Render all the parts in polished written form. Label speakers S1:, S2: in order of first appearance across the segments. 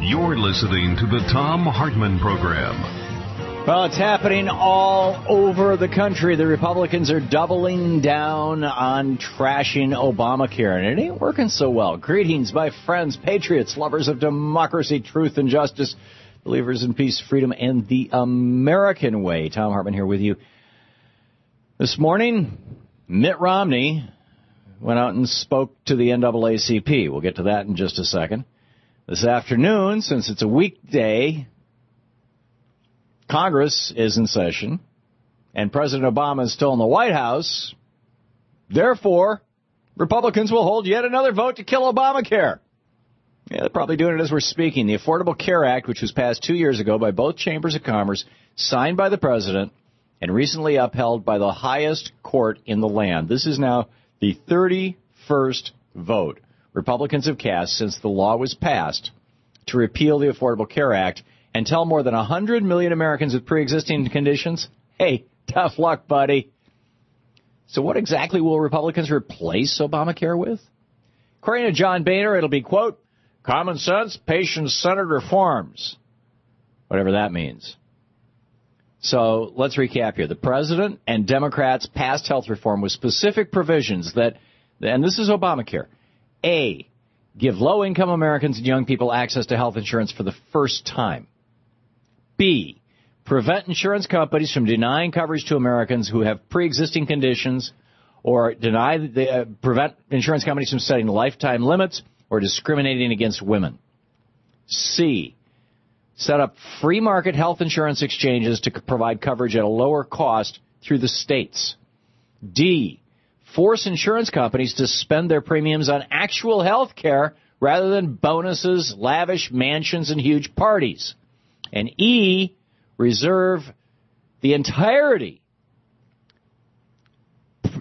S1: You're listening to the Thom Hartmann Program.
S2: Well, it's happening all over the country. The Republicans are doubling down on trashing Obamacare, and it ain't working so well. Greetings, my friends, patriots, lovers of democracy, truth, and justice, believers in peace, freedom, and the American way. Thom Hartmann here with you. This morning, Mitt Romney went out and spoke to the NAACP. We'll get to that in just a second. This afternoon, since it's a weekday, Congress is in session, and President Obama is still in the White House. Therefore, Republicans will hold yet another vote to kill Obamacare. Yeah, they're probably doing it as we're speaking. The Affordable Care Act, which was passed 2 years ago by both chambers of Commerce, signed by the president, and recently upheld by the highest court in the land. This is now the 31st vote Republicans have cast since the law was passed to repeal the Affordable Care Act and tell more than 100 million Americans with pre-existing conditions, hey, tough luck, buddy. So what exactly will Republicans replace Obamacare with? According to John Boehner, it'll be, quote, common sense, patient-centered reforms, whatever that means. So let's recap here. The president and Democrats passed health reform with specific provisions that, and this is Obamacare, A, give low-income Americans and young people access to health insurance for the first time. B, prevent insurance companies from denying coverage to Americans who have pre-existing conditions or prevent insurance companies from setting lifetime limits or discriminating against women. C, set up free market health insurance exchanges to provide coverage at a lower cost through the states. D, force insurance companies to spend their premiums on actual health care rather than bonuses, lavish mansions, and huge parties. And E, preserve the entirety of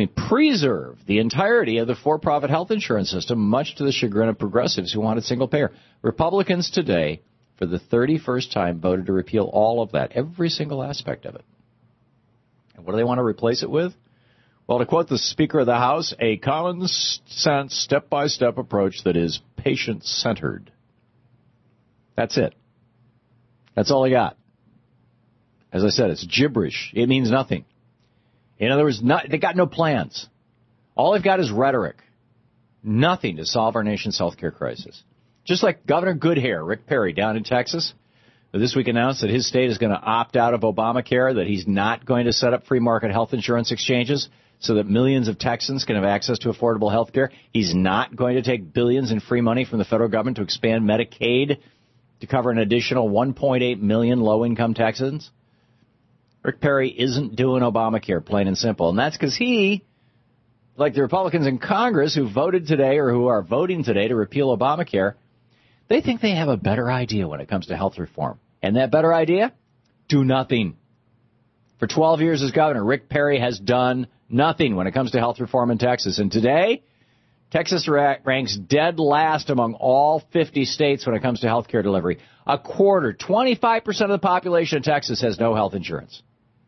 S2: the for-profit health insurance system, much to the chagrin of progressives who wanted single payer. Republicans today, for the 31st time, voted to repeal all of that, every single aspect of it. And what do they want to replace it with? Well, to quote the Speaker of the House, a common sense, step-by-step approach that is patient-centered. That's it. That's all they got. As I said, it's gibberish. It means nothing. In other words, they got no plans. All they've got is rhetoric. Nothing to solve our nation's health care crisis. Just like Governor Goodhair, Rick Perry, down in Texas, who this week announced that his state is going to opt out of Obamacare, that he's not going to set up free market health insurance exchanges so that millions of Texans can have access to affordable health care. He's not going to take billions in free money from the federal government to expand Medicaid to cover an additional 1.8 million low-income Texans. Rick Perry isn't doing Obamacare, plain and simple. And that's because he, like the Republicans in Congress who voted today or who are voting today to repeal Obamacare, they think they have a better idea when it comes to health reform. And that better idea? Do nothing. For 12 years as governor, Rick Perry has done nothing when it comes to health reform in Texas. And today, Texas ranks dead last among all 50 states when it comes to health care delivery. A quarter, 25% of the population of Texas has no health insurance.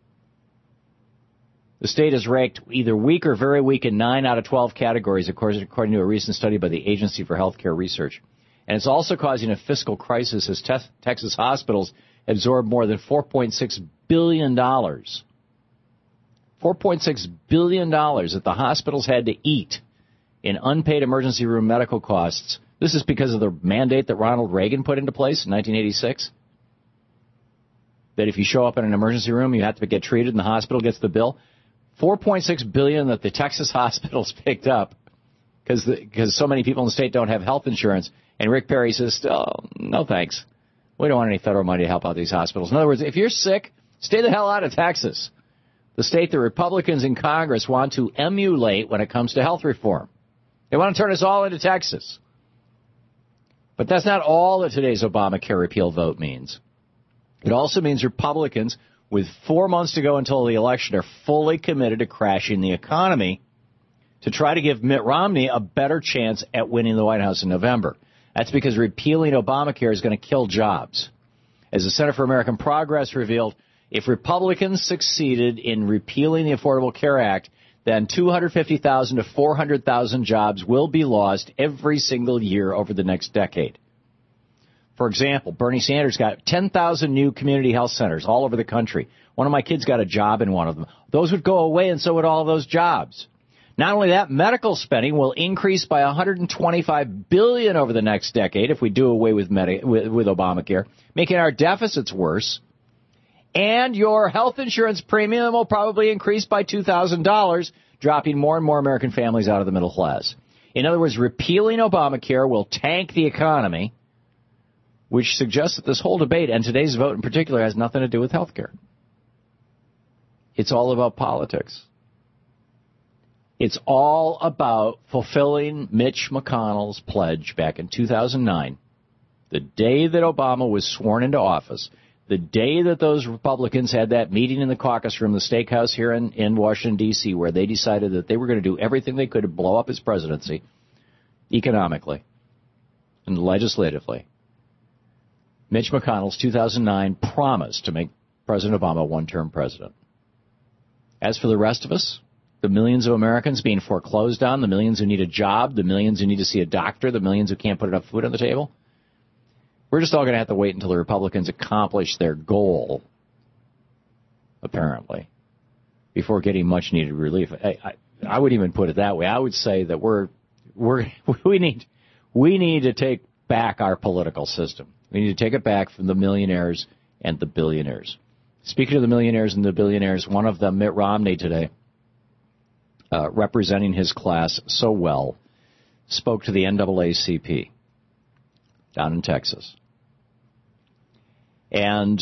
S2: The state is ranked either weak or very weak in 9 out of 12 categories, according to a recent study by the Agency for Healthcare Research. And it's also causing a fiscal crisis as Texas hospitals absorb more than $4.6 billion. $4.6 billion that the hospitals had to eat in unpaid emergency room medical costs. This is because of the mandate that Ronald Reagan put into place in 1986. That if you show up in an emergency room, you have to get treated and the hospital gets the bill. $4.6 billion that the Texas hospitals picked up because so many people in the state don't have health insurance. And Rick Perry says, oh, no thanks. We don't want any federal money to help out these hospitals. In other words, if you're sick, stay the hell out of Texas, the state the Republicans in Congress want to emulate when it comes to health reform. They want to turn us all into Texas. But that's not all that today's Obamacare repeal vote means. It also means Republicans, with 4 months to go until the election, are fully committed to crashing the economy to try to give Mitt Romney a better chance at winning the White House in November. That's because repealing Obamacare is going to kill jobs. As the Center for American Progress revealed, if Republicans succeeded in repealing the Affordable Care Act, then 250,000 to 400,000 jobs will be lost every single year over the next decade. For example, Bernie Sanders got 10,000 new community health centers all over the country. One of my kids got a job in one of them. Those would go away, and so would all those jobs. Not only that, medical spending will increase by $125 billion over the next decade if we do away with Obamacare, making our deficits worse. And your health insurance premium will probably increase by $2,000, dropping more and more American families out of the middle class. In other words, repealing Obamacare will tank the economy, which suggests that this whole debate, and today's vote in particular, has nothing to do with health care. It's all about politics. It's all about fulfilling Mitch McConnell's pledge back in 2009, the day that Obama was sworn into office, the day that those Republicans had that meeting in the caucus room, the steakhouse here in Washington, D.C., where they decided that they were going to do everything they could to blow up his presidency economically and legislatively. Mitch McConnell's 2009 promise to make President Obama a one-term president. As for the rest of us, the millions of Americans being foreclosed on, the millions who need a job, the millions who need to see a doctor, the millions who can't put enough food on the table, we're just all going to have to wait until the Republicans accomplish their goal, apparently, before getting much-needed relief. I would even put it that way. I would say that we need to take back our political system. We need to take it back from the millionaires and the billionaires. Speaking of the millionaires and the billionaires, one of them, Mitt Romney, today, representing his class so well, spoke to the NAACP down in Texas. And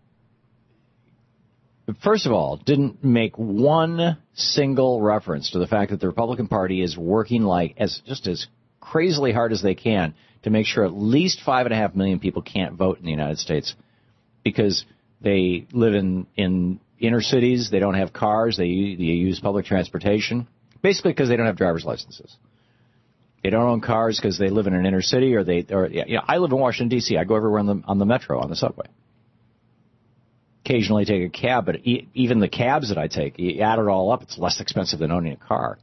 S2: first of all, didn't make one single reference to the fact that the Republican Party is working as crazily hard as they can to make sure at least 5.5 million people can't vote in the United States because they live in inner cities, they don't have cars, they use public transportation, basically because they don't have driver's licenses. They don't own cars because they live in an inner city, I live in Washington, D.C. I go everywhere on the metro, on the subway. Occasionally take a cab, but even the cabs that I take, you add it all up, it's less expensive than owning a car.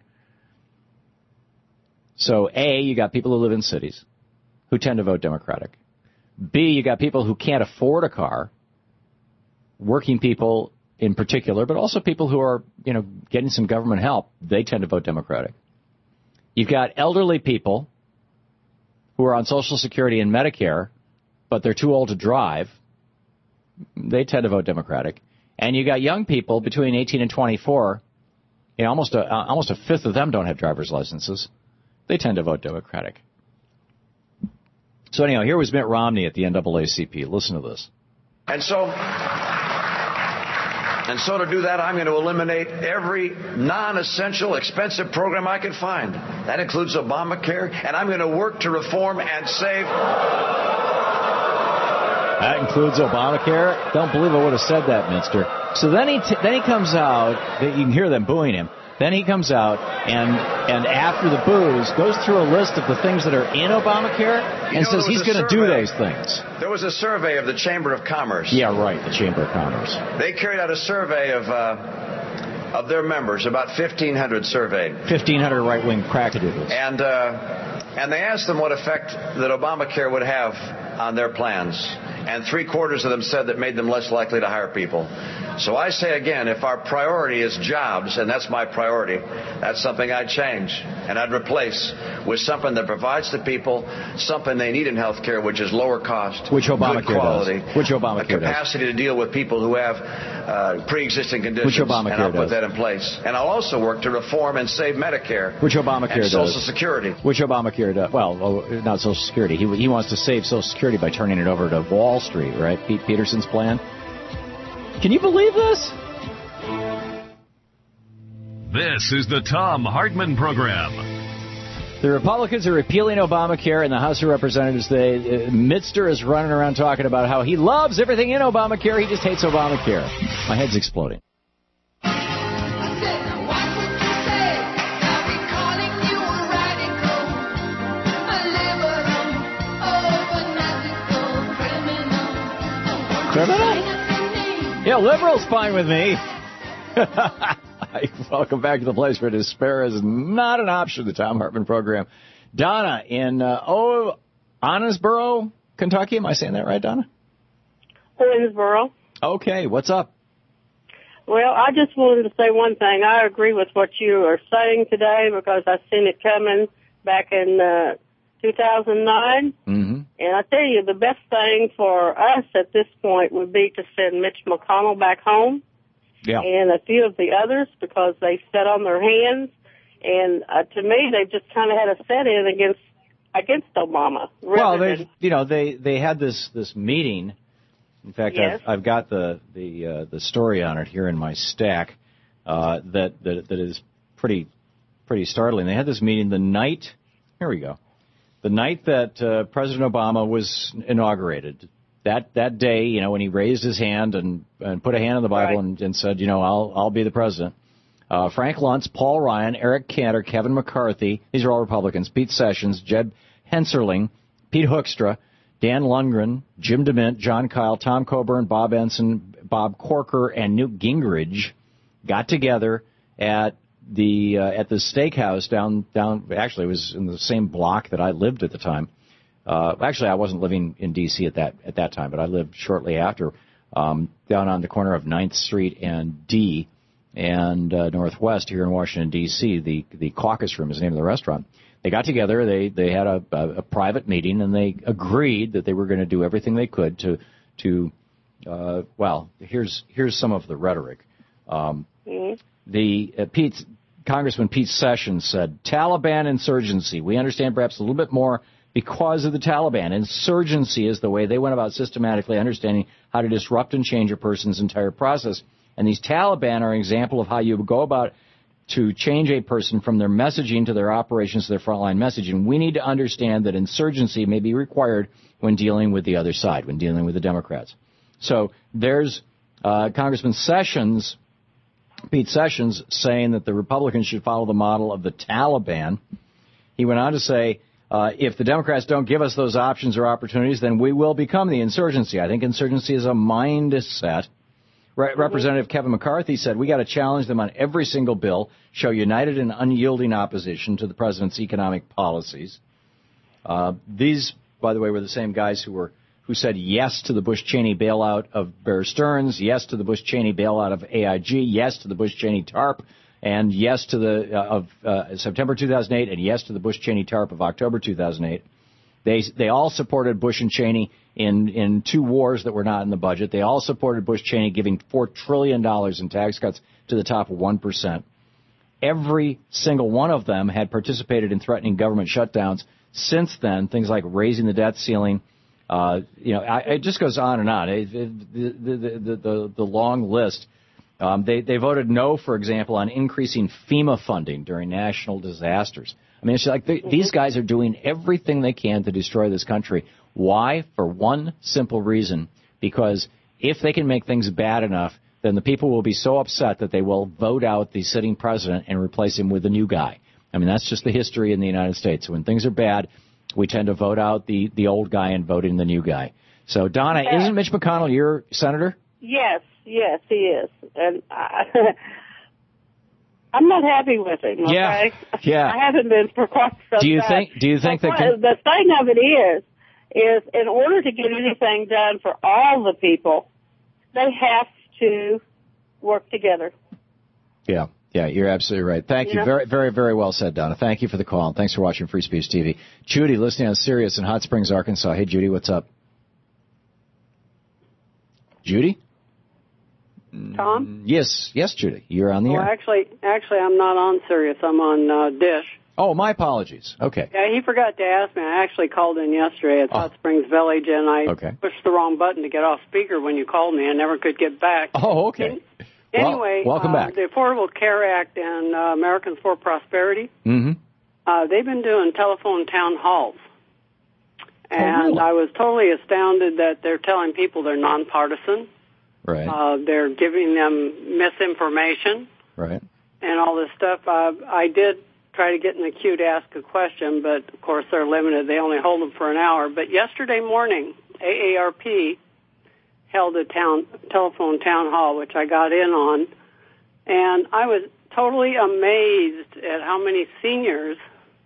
S2: So, A, you got people who live in cities who tend to vote Democratic. B, you got people who can't afford a car, working people in particular, but also people who are, getting some government help. They tend to vote Democratic. You've got elderly people who are on Social Security and Medicare, but they're too old to drive. They tend to vote Democratic. And you got young people between 18 and 24. Almost a fifth of them don't have driver's licenses. They tend to vote Democratic. So anyhow, here was Mitt Romney at the NAACP. Listen to this.
S3: And so to do that, I'm going to eliminate every non-essential, expensive program I can find. That includes Obamacare, and I'm going to work to reform and save.
S2: That includes Obamacare? Don't believe I would have said that, Minster. So then he comes out. You can hear them booing him. Then he comes out and after the boos, goes through a list of the things that are in Obamacare and says he's going to do those things.
S3: There was a survey of the Chamber of Commerce.
S2: Yeah, right, the Chamber of Commerce.
S3: They carried out a survey of their members, about 1,500 surveyed.
S2: 1,500 right-wing crackadoodles.
S3: And they asked them what effect that Obamacare would have on their plans. And 3/4 of them said that made them less likely to hire people. So I say again, if our priority is jobs, and that's my priority, that's something I'd change. And I'd replace with something that provides the people something they need in health care, which is lower cost,
S2: which Obamacare
S3: good quality,
S2: does. Which Obamacare
S3: a capacity to deal with people who have pre-existing conditions.
S2: Which Obamacare
S3: and I'll
S2: does.
S3: put that in place. And I'll also work to reform and save Medicare.
S2: Which Obamacare
S3: and
S2: does.
S3: Social Security.
S2: Which Obamacare does. Well, not Social Security. He wants to save Social Security by turning it over to Wall Street, right? Pete Peterson's plan. Can you believe this?
S1: This is the Thom Hartmann Program.
S2: The Republicans are repealing Obamacare in the House of Representatives. Mitster is running around talking about how he loves everything in Obamacare. He just hates Obamacare. My head's exploding. Criminal? Yeah, liberal's fine with me. Welcome back to the place where despair is not an option, the Thom Hartmann Program. Donna in Onnesboro, Kentucky. Am I saying that right, Donna?
S4: Owensboro.
S2: Okay, what's up?
S4: Well, I just wanted to say one thing. I agree with what you are saying today because I seen it coming back in 2009.
S2: Mm-hmm.
S4: And I tell you, the best thing for us at this point would be to send Mitch McConnell back home.
S2: Yeah.
S4: And a few of the others because they sat on their hands. And to me, they just kind of had a set-in against Obama.
S2: Well, they had this meeting. In fact,
S4: yes.
S2: I've got the story on it here in my stack that is pretty startling. They had this meeting the night. Here we go. The night that President Obama was inaugurated. That day, when he raised his hand and put a hand on the Bible and said, I'll be the president. Frank Luntz, Paul Ryan, Eric Cantor, Kevin McCarthy. These are all Republicans. Pete Sessions, Jeb Hensarling, Pete Hoekstra, Dan Lundgren, Jim DeMint, John Kyle, Tom Coburn, Bob Ensign, Bob Corker, and Newt Gingrich got together at the steakhouse down. Actually, it was in the same block that I lived at the time. Actually, I wasn't living in D.C. at that time, but I lived shortly after, down on the corner of 9th Street and D and Northwest here in Washington, D.C. The Caucus Room is the name of the restaurant. They got together, they had a private meeting, and they agreed that they were going to do everything they could to here's some of the rhetoric. Congressman Pete Sessions said, Taliban insurgency. We understand perhaps a little bit more because of the Taliban. Insurgency is the way they went about systematically understanding how to disrupt and change a person's entire process. And these Taliban are an example of how you go about to change a person from their messaging to their operations to their frontline messaging. We need to understand that insurgency may be required when dealing with the other side, when dealing with the Democrats. So there's Congressman Sessions, Pete Sessions, saying that the Republicans should follow the model of the Taliban. He went on to say, if the Democrats don't give us those options or opportunities, then we will become the insurgency. I think insurgency is a mindset. Representative Kevin McCarthy said, we got to challenge them on every single bill, show united and unyielding opposition to the president's economic policies. These, by the way, were the same guys who said yes to the Bush-Cheney bailout of Bear Stearns, yes to the Bush-Cheney bailout of AIG, yes to the Bush-Cheney TARP, and yes to the September 2008, and yes to the Bush-Cheney TARP of October 2008. They all supported Bush and Cheney in two wars that were not in the budget. They all supported Bush-Cheney giving $4 trillion in tax cuts to the top 1%. Every single one of them had participated in threatening government shutdowns since then, things like raising the debt ceiling. It just goes on and on. The long list. They voted no, for example, on increasing FEMA funding during national disasters. I mean, it's like these guys are doing everything they can to destroy this country. Why? For one simple reason. Because if they can make things bad enough, then the people will be so upset that they will vote out the sitting president and replace him with a new guy. I mean, that's just the history in the United States. When things are bad, we tend to vote out the old guy and vote in the new guy. So, Donna, isn't Mitch McConnell your senator?
S4: Yes, he is. And I'm not happy with him, okay?
S2: Yeah.
S4: I haven't been for quite some time.
S2: Do you think that
S4: the thing of it is in order to get anything done for all the people, they have to work together.
S2: Yeah, you're absolutely right. Thank you. Very, very, very well said, Donna. Thank you for the call, and thanks for watching Free Speech TV. Judy, listening on Sirius in Hot Springs, Arkansas. Hey, Judy, what's up? Judy?
S5: Tom?
S2: Yes, Judy. You're on the air.
S5: Actually, I'm not on Sirius. I'm on Dish.
S2: Oh, my apologies. Okay.
S5: Yeah, he forgot to ask me. I actually called in yesterday at Hot Springs Village, and I pushed the wrong button to get off speaker when you called me. I never could get back.
S2: Oh, okay.
S5: Anyway,
S2: welcome back.
S5: The Affordable Care Act and Americans for Prosperity, they've been doing telephone town halls. And
S2: really?
S5: I was totally astounded that they're telling people they're nonpartisan.
S2: Right.
S5: They're giving them misinformation.
S2: Right.
S5: And all this stuff. I did try to get in the queue to ask a question, but, of course, they're limited. They only hold them for an hour. But yesterday morning, AARP held a telephone town hall, which I got in on, and I was totally amazed at how many seniors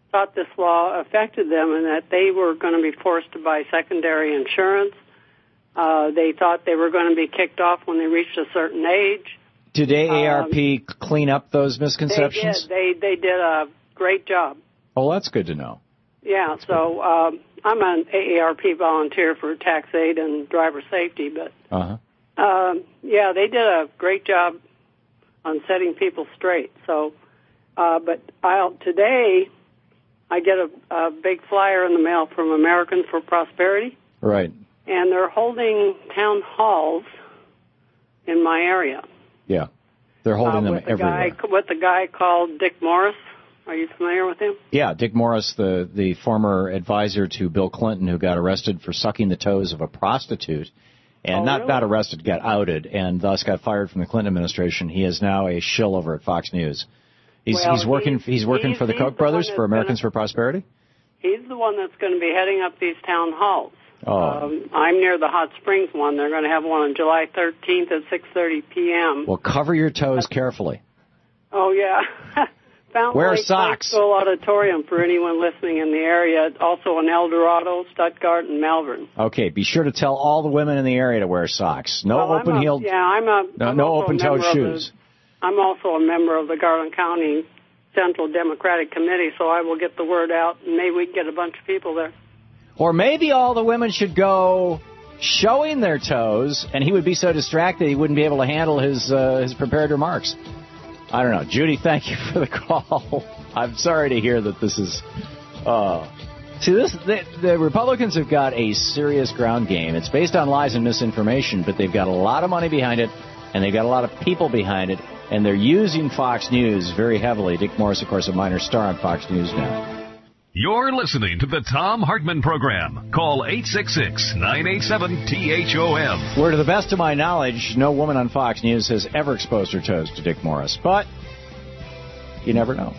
S5: thought this law affected them and that they were going to be forced to buy secondary insurance. They thought they were going to be kicked off when they reached a certain age.
S2: Did AARP clean up those misconceptions?
S5: They did a great job.
S2: Oh, that's good to know.
S5: Yeah, so I'm an AARP volunteer for tax aid and driver safety, but yeah, they did a great job on setting people straight. So, but today I get a big flyer in the mail from Americans for Prosperity.
S2: Right.
S5: And they're holding town halls in my area.
S2: Yeah, they're holding them everywhere.
S5: With the guy called Dick Morris. Are you familiar with him?
S2: Yeah, Dick Morris, the former advisor to Bill Clinton, who got arrested for sucking the toes of a prostitute, and not arrested, got outed, and thus got fired from the Clinton administration. He is now a shill over at Fox News. He's working for the Koch brothers for Americans for Prosperity.
S5: He's the one that's going to be heading up these town halls.
S2: Oh.
S5: I'm near the Hot Springs one. They're going to have one on July 13th at 6:30 p.m.
S2: Well, cover your toes carefully.
S5: Oh, yeah.
S2: Wear socks.
S5: School Auditorium for anyone listening in the area. Also in El Dorado, Stuttgart, and Malvern.
S2: Okay, be sure to tell all the women in the area to wear socks. No open-heeled. No open-toed shoes.
S5: I'm also a member of the Garland County Central Democratic Committee, so I will get the word out, and maybe we can get a bunch of people there.
S2: Or maybe all the women should go showing their toes, and he would be so distracted he wouldn't be able to handle his prepared remarks. I don't know. Judy, thank you for the call. I'm sorry to hear that this is... the Republicans have got a serious ground game. It's based on lies and misinformation, but they've got a lot of money behind it, and they've got a lot of people behind it, and they're using Fox News very heavily. Dick Morris, of course, a minor star on Fox News now.
S1: You're listening to the Tom Hartman Program. Call 866-987-THOM.
S2: Where, to the best of my knowledge, no woman on Fox News has ever exposed her toes to Dick Morris. But you never know.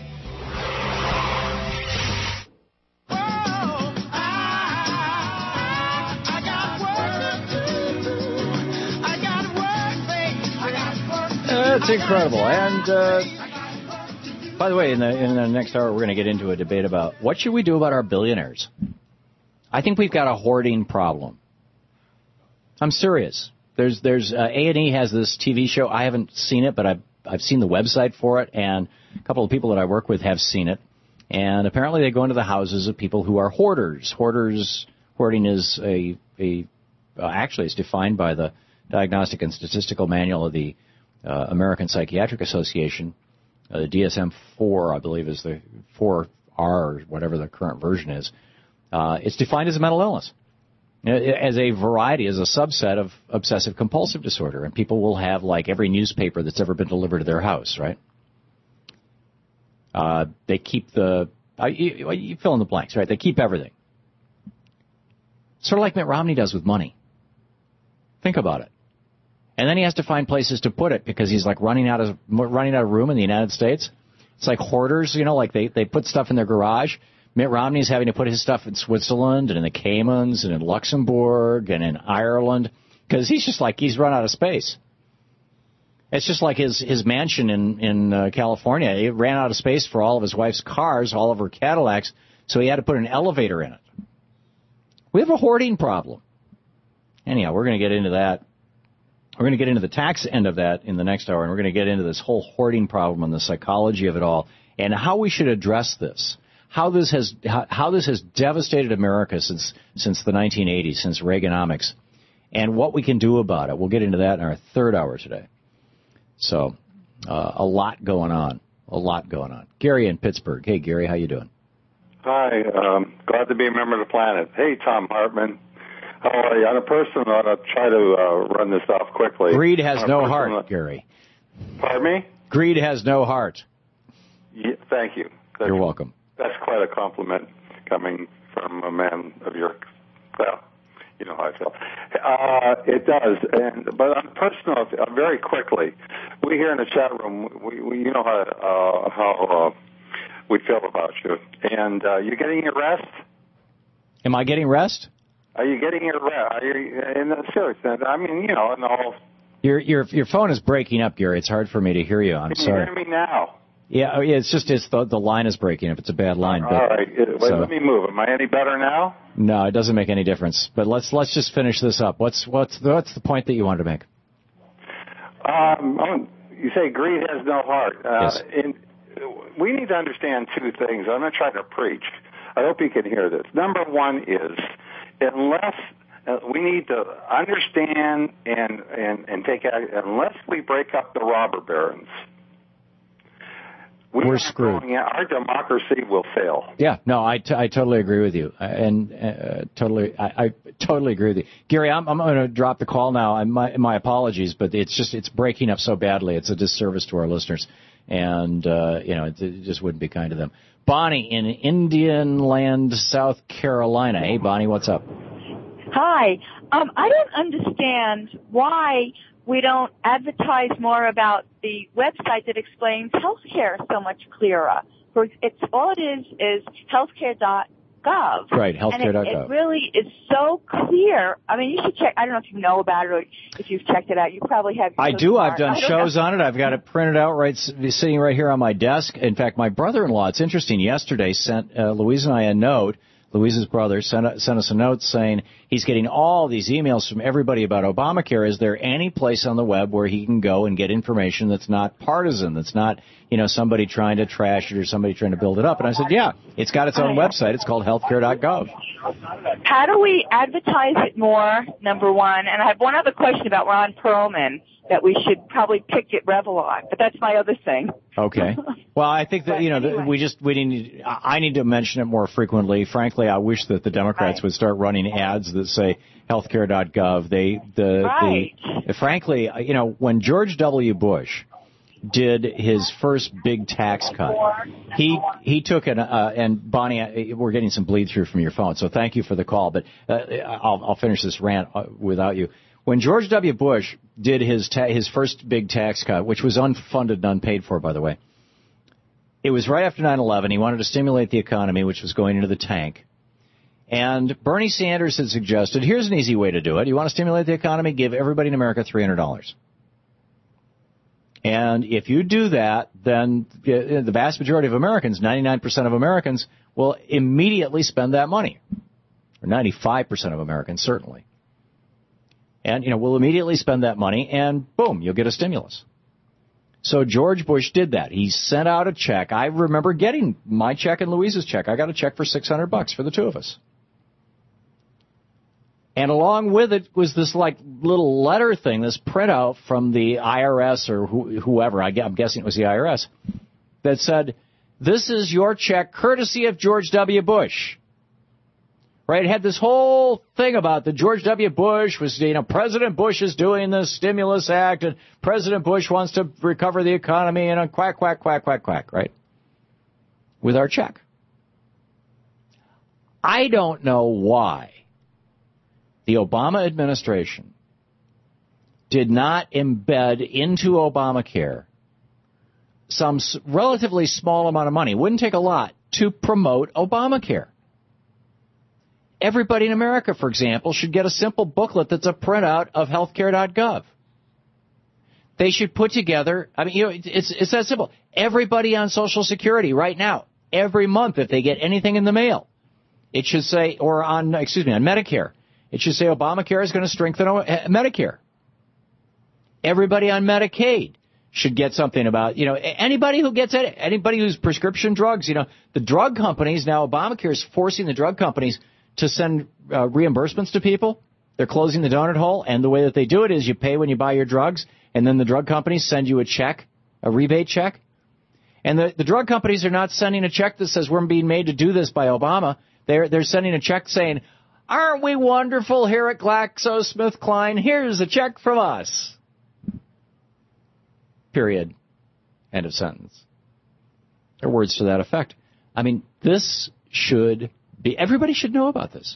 S2: It's incredible. And... by the way, in the next hour, we're going to get into a debate about what should we do about our billionaires. I think we've got a hoarding problem. I'm serious. There's A&E has this TV show. I haven't seen it, but I've seen the website for it, and a couple of people that I work with have seen it. And apparently, they go into the houses of people who are hoarders. Hoarding is actually it's defined by the Diagnostic and Statistical Manual of the American Psychiatric Association. The DSM-4, I believe, is the 4R, or whatever the current version is. It's defined as a mental illness, as a variety, as a subset of obsessive-compulsive disorder. And people will have, like, every newspaper that's ever been delivered to their house, right? They keep you fill in the blanks, right? They keep everything. Sort of like Mitt Romney does with money. Think about it. And then he has to find places to put it because he's like running out of room in the United States. It's like hoarders, like they put stuff in their garage. Mitt Romney's having to put his stuff in Switzerland and in the Caymans and in Luxembourg and in Ireland because he's run out of space. It's just like his mansion in California. He ran out of space for all of his wife's cars, all of her Cadillacs, so he had to put an elevator in it. We have a hoarding problem. Anyhow, we're going to get into that. We're going to get into the tax end of that in the next hour, and we're going to get into this whole hoarding problem and the psychology of it all, and how we should address this. How this has devastated America since the 1980s, since Reaganomics, and what we can do about it. We'll get into that in our third hour today. So, a lot going on. Gary in Pittsburgh. Hey, Gary, how you doing?
S6: Hi, glad to be a member of the planet. Hey, Tom Hartman. How are you? On a personal note, I'll try to run this off quickly.
S2: Greed has no heart, Gary.
S6: Pardon me?
S2: Greed has no heart.
S6: Yeah, thank you.
S2: You're welcome.
S6: That's quite a compliment coming from a man of your... Well, you know how I feel. It does. But on a personal note, very quickly, we here in the chat room, we you know how we feel about you. And you're getting your rest?
S2: Am I getting rest?
S6: Are you getting your rest? Are you in the serious sense? I mean, in the whole...
S2: Your phone is breaking up, Gary. It's hard for me to hear you. I'm sorry.
S6: Can you hear me now?
S2: Yeah, it's the line is breaking if it's a bad line. But,
S6: all right, let me move. Am I any better now?
S2: No, it doesn't make any difference. But let's just finish this up. What's the point that you wanted to make?
S6: You say greed has no heart.
S2: Yes.
S6: We need to understand two things. I'm not trying to preach. I hope you can hear this. Number one is, unless we need to understand and take action, unless we break up the robber barons,
S2: we're screwed.
S6: Our democracy will fail.
S2: Yeah, no, I totally agree with you, and I totally agree with you, Gary. I'm going to drop the call now. My apologies, but it's breaking up so badly. It's a disservice to our listeners, and it just wouldn't be kind to them. Bonnie in Indian Land, South Carolina. Hey, Bonnie, what's up?
S7: Hi. I don't understand why we don't advertise more about the website that explains healthcare so much clearer. All it is healthcare.gov.
S2: Right, healthcare.gov.
S7: And it really is so clear. I mean, you should check. I don't know if you know about it or if you've checked it out. You probably have.
S2: I do. I've done shows on it. I've got it printed out sitting right here on my desk. In fact, my brother-in-law, it's interesting, yesterday sent Louise and I a note. Louise's brother sent us a note saying he's getting all these emails from everybody about Obamacare. Is there any place on the web where he can go and get information that's not partisan, that's not, somebody trying to trash it or somebody trying to build it up? And I said, yeah, it's got its own website. It's called healthcare.gov.
S7: How do we advertise it more, number one? And I have one other question about Ron Perlman that we should probably pick at Revlon, but that's my other thing.
S2: Okay. Well, I think that, anyway. I need to mention it more frequently. Frankly, I wish that the Democrats would start running ads that say healthcare.gov. Frankly, when George W. Bush did his first big tax cut, he took and Bonnie, we're getting some bleed through from your phone, so thank you for the call, but I'll finish this rant without you. When George W. Bush did his first big tax cut, which was unfunded and unpaid for, by the way, it was right after 9/11. He wanted to stimulate the economy, which was going into the tank. And Bernie Sanders had suggested, here's an easy way to do it. You want to stimulate the economy? Give everybody in America $300. And if you do that, then the vast majority of Americans, 99% of Americans, will immediately spend that money. Or 95% of Americans, certainly. And, we'll immediately spend that money, and boom, you'll get a stimulus. So George Bush did that. He sent out a check. I remember getting my check and Louise's check. I got a check for $600 for the two of us. And along with it was this little letter thing, this printout from the IRS or whoever, I'm guessing it was the IRS, that said, this is your check courtesy of George W. Bush. Right? It had this whole thing about that George W. Bush was, President Bush is doing the Stimulus Act and President Bush wants to recover the economy and quack, quack, quack, quack, quack, right? With our check. I don't know why the Obama administration did not embed into Obamacare some relatively small amount of money. It wouldn't take a lot to promote Obamacare. Everybody in America, for example, should get a simple booklet that's a printout of healthcare.gov. They should put together, it's that simple. Everybody on Social Security right now, every month, if they get anything in the mail, it should say, on Medicare, it should say Obamacare is going to strengthen Medicare. Everybody on Medicaid should get something about, anybody who gets it, anybody who's prescription drugs, the drug companies, now Obamacare is forcing the drug companies to send reimbursements to people. They're closing the donut hole, and the way that they do it is you pay when you buy your drugs, and then the drug companies send you a check, a rebate check. And the drug companies are not sending a check that says we're being made to do this by Obama. They're sending a check saying, aren't we wonderful here at GlaxoSmithKline? Here's a check from us. Period. End of sentence. There are words to that effect. This should be, everybody should know about this.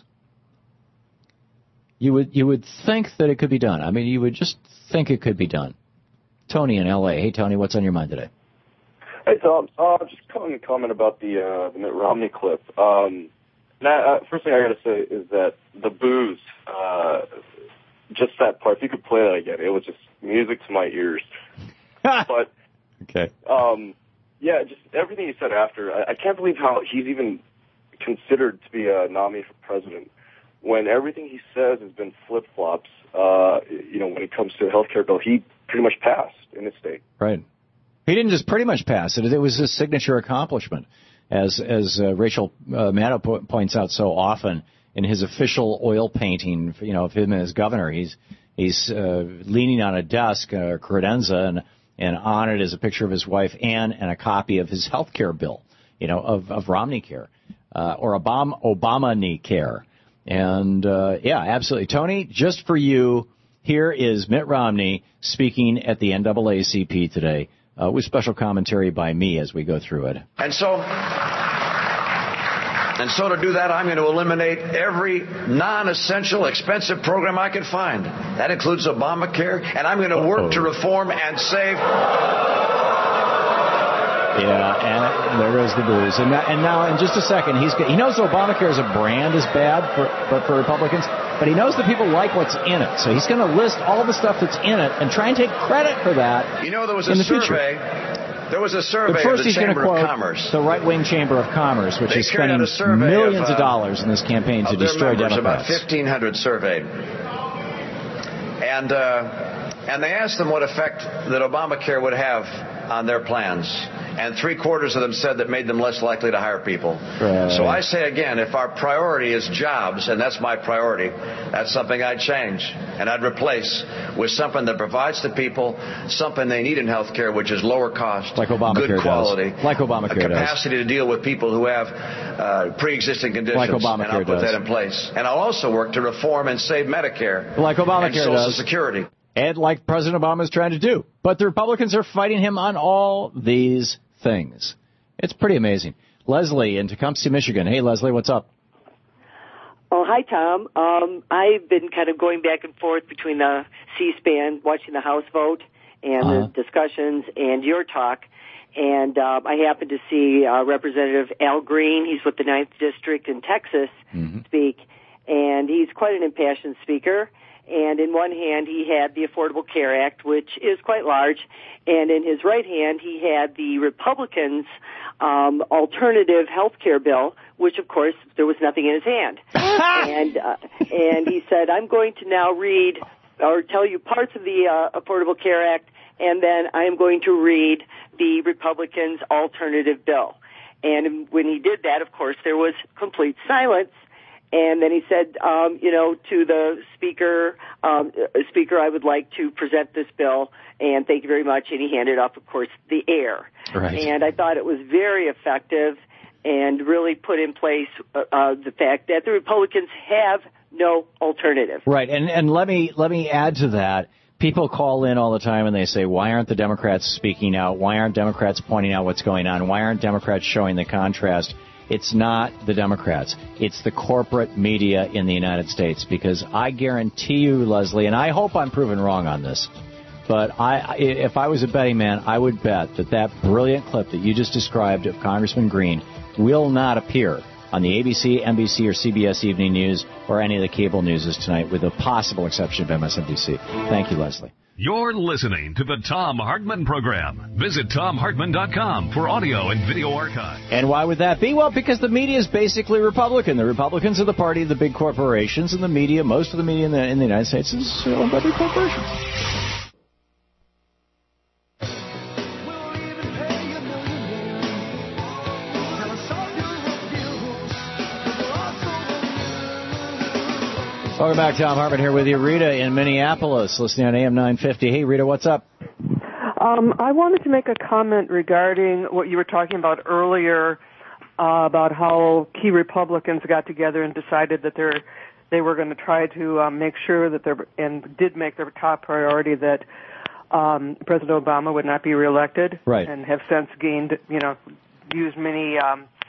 S2: You would think that it could be done. You would just think it could be done. Tony in L.A. Hey, Tony, what's on your mind today?
S8: Hey, Tom. Just calling a comment about the Mitt Romney clip. First thing I got to say is that the booze, just that part, if you could play that again, it was just music to my ears. But
S2: okay.
S8: Yeah, just everything you said after. I can't believe how he's even considered to be a nominee for president when everything he says has been flip-flops. When it comes to the health care bill, he pretty much passed in his state.
S2: Right. He didn't just pretty much pass it. It was his signature accomplishment. As Rachel Maddow points out so often in his official oil painting, of him as governor, he's leaning on a desk, a credenza, and on it is a picture of his wife Ann and a copy of his health care bill, of Romney Care, or Obama Care. And, absolutely. Tony, just for you, here is Mitt Romney speaking at the NAACP today, with special commentary by me as we go through it.
S3: And so to do that, I'm going to eliminate every non-essential, expensive program I can find. That includes Obamacare, and I'm going to work to reform and save.
S2: Yeah, and there goes the booze. And now, in just a second, he knows Obamacare as a brand is bad for Republicans, but he knows that people like what's in it. So he's going to list all the stuff that's in it and try and take credit for that.
S3: There was a survey. There was a survey
S2: of the
S3: Chamber of Commerce.
S2: The right-wing Chamber of Commerce, which is spending millions of dollars in this campaign to destroy Democrats.
S3: About 1,500 surveyed. And they asked them what effect that Obamacare would have on their plans. And 3/4 of them said that made them less likely to hire people.
S2: Right.
S3: So I say again, if our priority is jobs, and that's my priority, that's something I'd change. And I'd replace with something that provides to people something they need in health care, which is lower cost,
S2: like Obamacare
S3: good quality,
S2: does. Like Obamacare
S3: a capacity to deal with people who have pre-existing conditions.
S2: Like Obamacare
S3: and I'll put that in place. And I'll also work to reform and save Medicare.
S2: Like Obamacare
S3: and Social
S2: does.
S3: Security.
S2: And like President Obama is trying to do. But the Republicans are fighting him on all these things. It's pretty amazing. Leslie in Tecumseh, Michigan. Hey, Leslie, what's up?
S9: Oh, hi, Tom. I've been kind of going back and forth between the C-SPAN, watching the House vote and the discussions and your talk. And I happened to see Representative Al Green. He's with the 9th District in Texas speak. And he's quite an impassioned speaker. And in one hand, he had the Affordable Care Act, which is quite large. And in his right hand, he had the Republicans' alternative health care bill, which, of course, there was nothing in his hand. And he said, I'm going to now read or tell you parts of the Affordable Care Act, and then I am going to read the Republicans' alternative bill. And when he did that, of course, there was complete silence. And then he said, to the speaker, I would like to present this bill, and thank you very much. And he handed off, of course, the air.
S2: Right.
S9: And I thought it was very effective and really put in place the fact that the Republicans have no alternative.
S2: Right. And let me add to that. People call in all the time and they say, why aren't the Democrats speaking out? Why aren't Democrats pointing out what's going on? Why aren't Democrats showing the contrast? It's not the Democrats. It's the corporate media in the United States. Because I guarantee you, Leslie, and I hope I'm proven wrong on this, but if I was a betting man, I would bet that brilliant clip that you just described of Congressman Green will not appear on the ABC, NBC, or CBS Evening News or any of the cable newses tonight, with the possible exception of MSNBC. Thank you, Leslie.
S1: You're listening to the Thom Hartmann Program. Visit ThomHartmann.com for audio and video archive.
S2: And why would that be? Well, because the media is basically Republican. The Republicans are the party of the big corporations, and the media, most of the media in the United States is owned by big corporations. Welcome back. Thom Hartmann here with you. Rita in Minneapolis, listening on AM 950. Hey, Rita, what's up?
S10: I wanted to make a comment regarding what you were talking about earlier about how key Republicans got together and decided that they were going to try to make sure that and did make their top priority that President Obama would not be reelected.
S2: Right.
S10: And have since gained, used many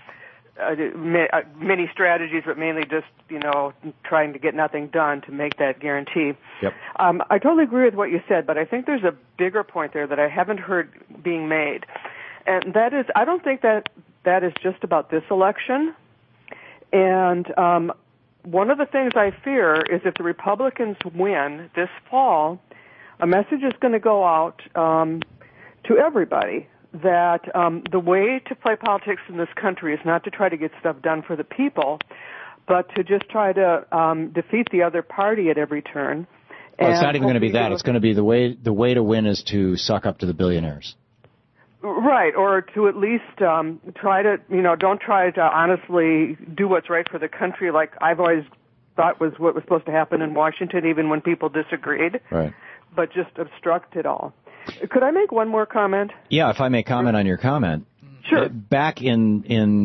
S10: strategies, but mainly just, trying to get nothing done to make that guarantee.
S2: Yep.
S10: I totally agree with what you said, but I think there's a bigger point there that I haven't heard being made. And that is, I don't think that is just about this election. And one of the things I fear is if the Republicans win this fall, a message is going to go out to everybody that the way to play politics in this country is not to try to get stuff done for the people, but to just try to defeat the other party at every turn.
S2: Well, it's not even going to be that. It's going to be the way to win is to suck up to the billionaires.
S10: Right, or to at least try to, don't try to honestly do what's right for the country like I've always thought was what was supposed to happen in Washington, even when people disagreed.
S2: Right.
S10: But just obstruct it all. Could I make one more comment?
S2: Yeah, if I may comment on your comment.
S10: Sure.
S2: Back in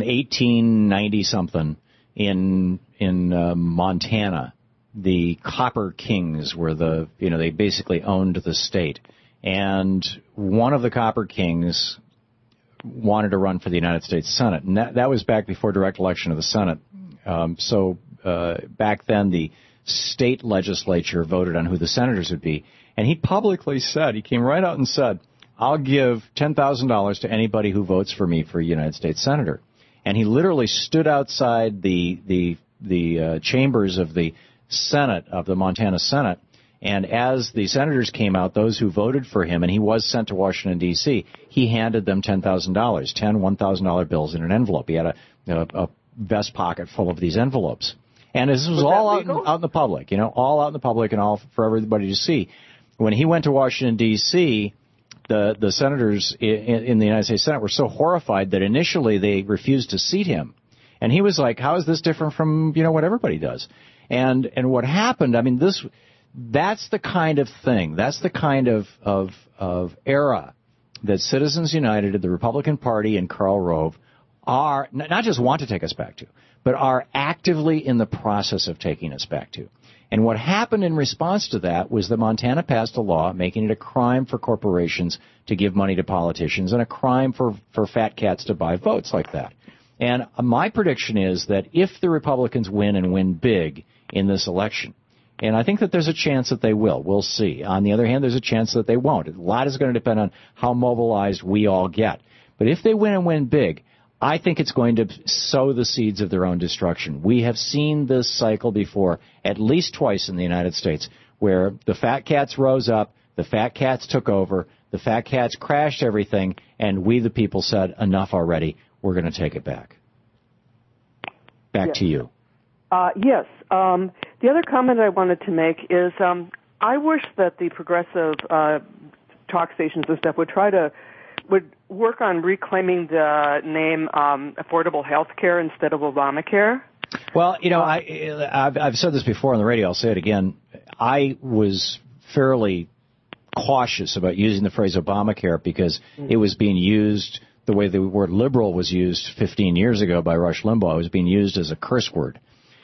S2: 1890-something in Montana, the Copper Kings were they basically owned the state. And one of the Copper Kings wanted to run for the United States Senate. And that was back before direct election of the Senate. So back then, the state legislature voted on who the senators would be. And he publicly said, he came right out and said, I'll give $10,000 to anybody who votes for me for a United States senator. And he literally stood outside the chambers of the Senate, of the Montana Senate, and as the senators came out, those who voted for him, and he was sent to Washington, D.C., he handed them $10,000, 10 $1,000 bills in an envelope. He had a vest pocket full of these envelopes. And this was all out in the public, all out in the public and all for everybody to see. When he went to Washington, D.C., the senators in the United States Senate were so horrified that initially they refused to seat him. And he was like, how is this different from, what everybody does? And what happened, that's the kind of thing, that's the kind of era that Citizens United, the Republican Party, and Karl Rove are, not just want to take us back to, but are actively in the process of taking us back to. And what happened in response to that was that Montana passed a law making it a crime for corporations to give money to politicians and a crime for fat cats to buy votes like that. And my prediction is that if the Republicans win and win big in this election, and I think that there's a chance that they will. We'll see. On the other hand, there's a chance that they won't. A lot is going to depend on how mobilized we all get. But if they win and win big, I think it's going to sow the seeds of their own destruction. We have seen this cycle before, at least twice in the United States, where the fat cats rose up, the fat cats took over, the fat cats crashed everything, and we the people said, enough already, we're going to take it back. Back to you.
S10: Yes. The other comment I wanted to make is I wish that the progressive talk stations and stuff would work on reclaiming the name Affordable Health Care instead of Obamacare.
S2: Well, I've said this before on the radio. I'll say it again. I was fairly cautious about using the phrase Obamacare because it was being used the way the word liberal was used 15 years ago by Rush Limbaugh. It was being used as a curse word.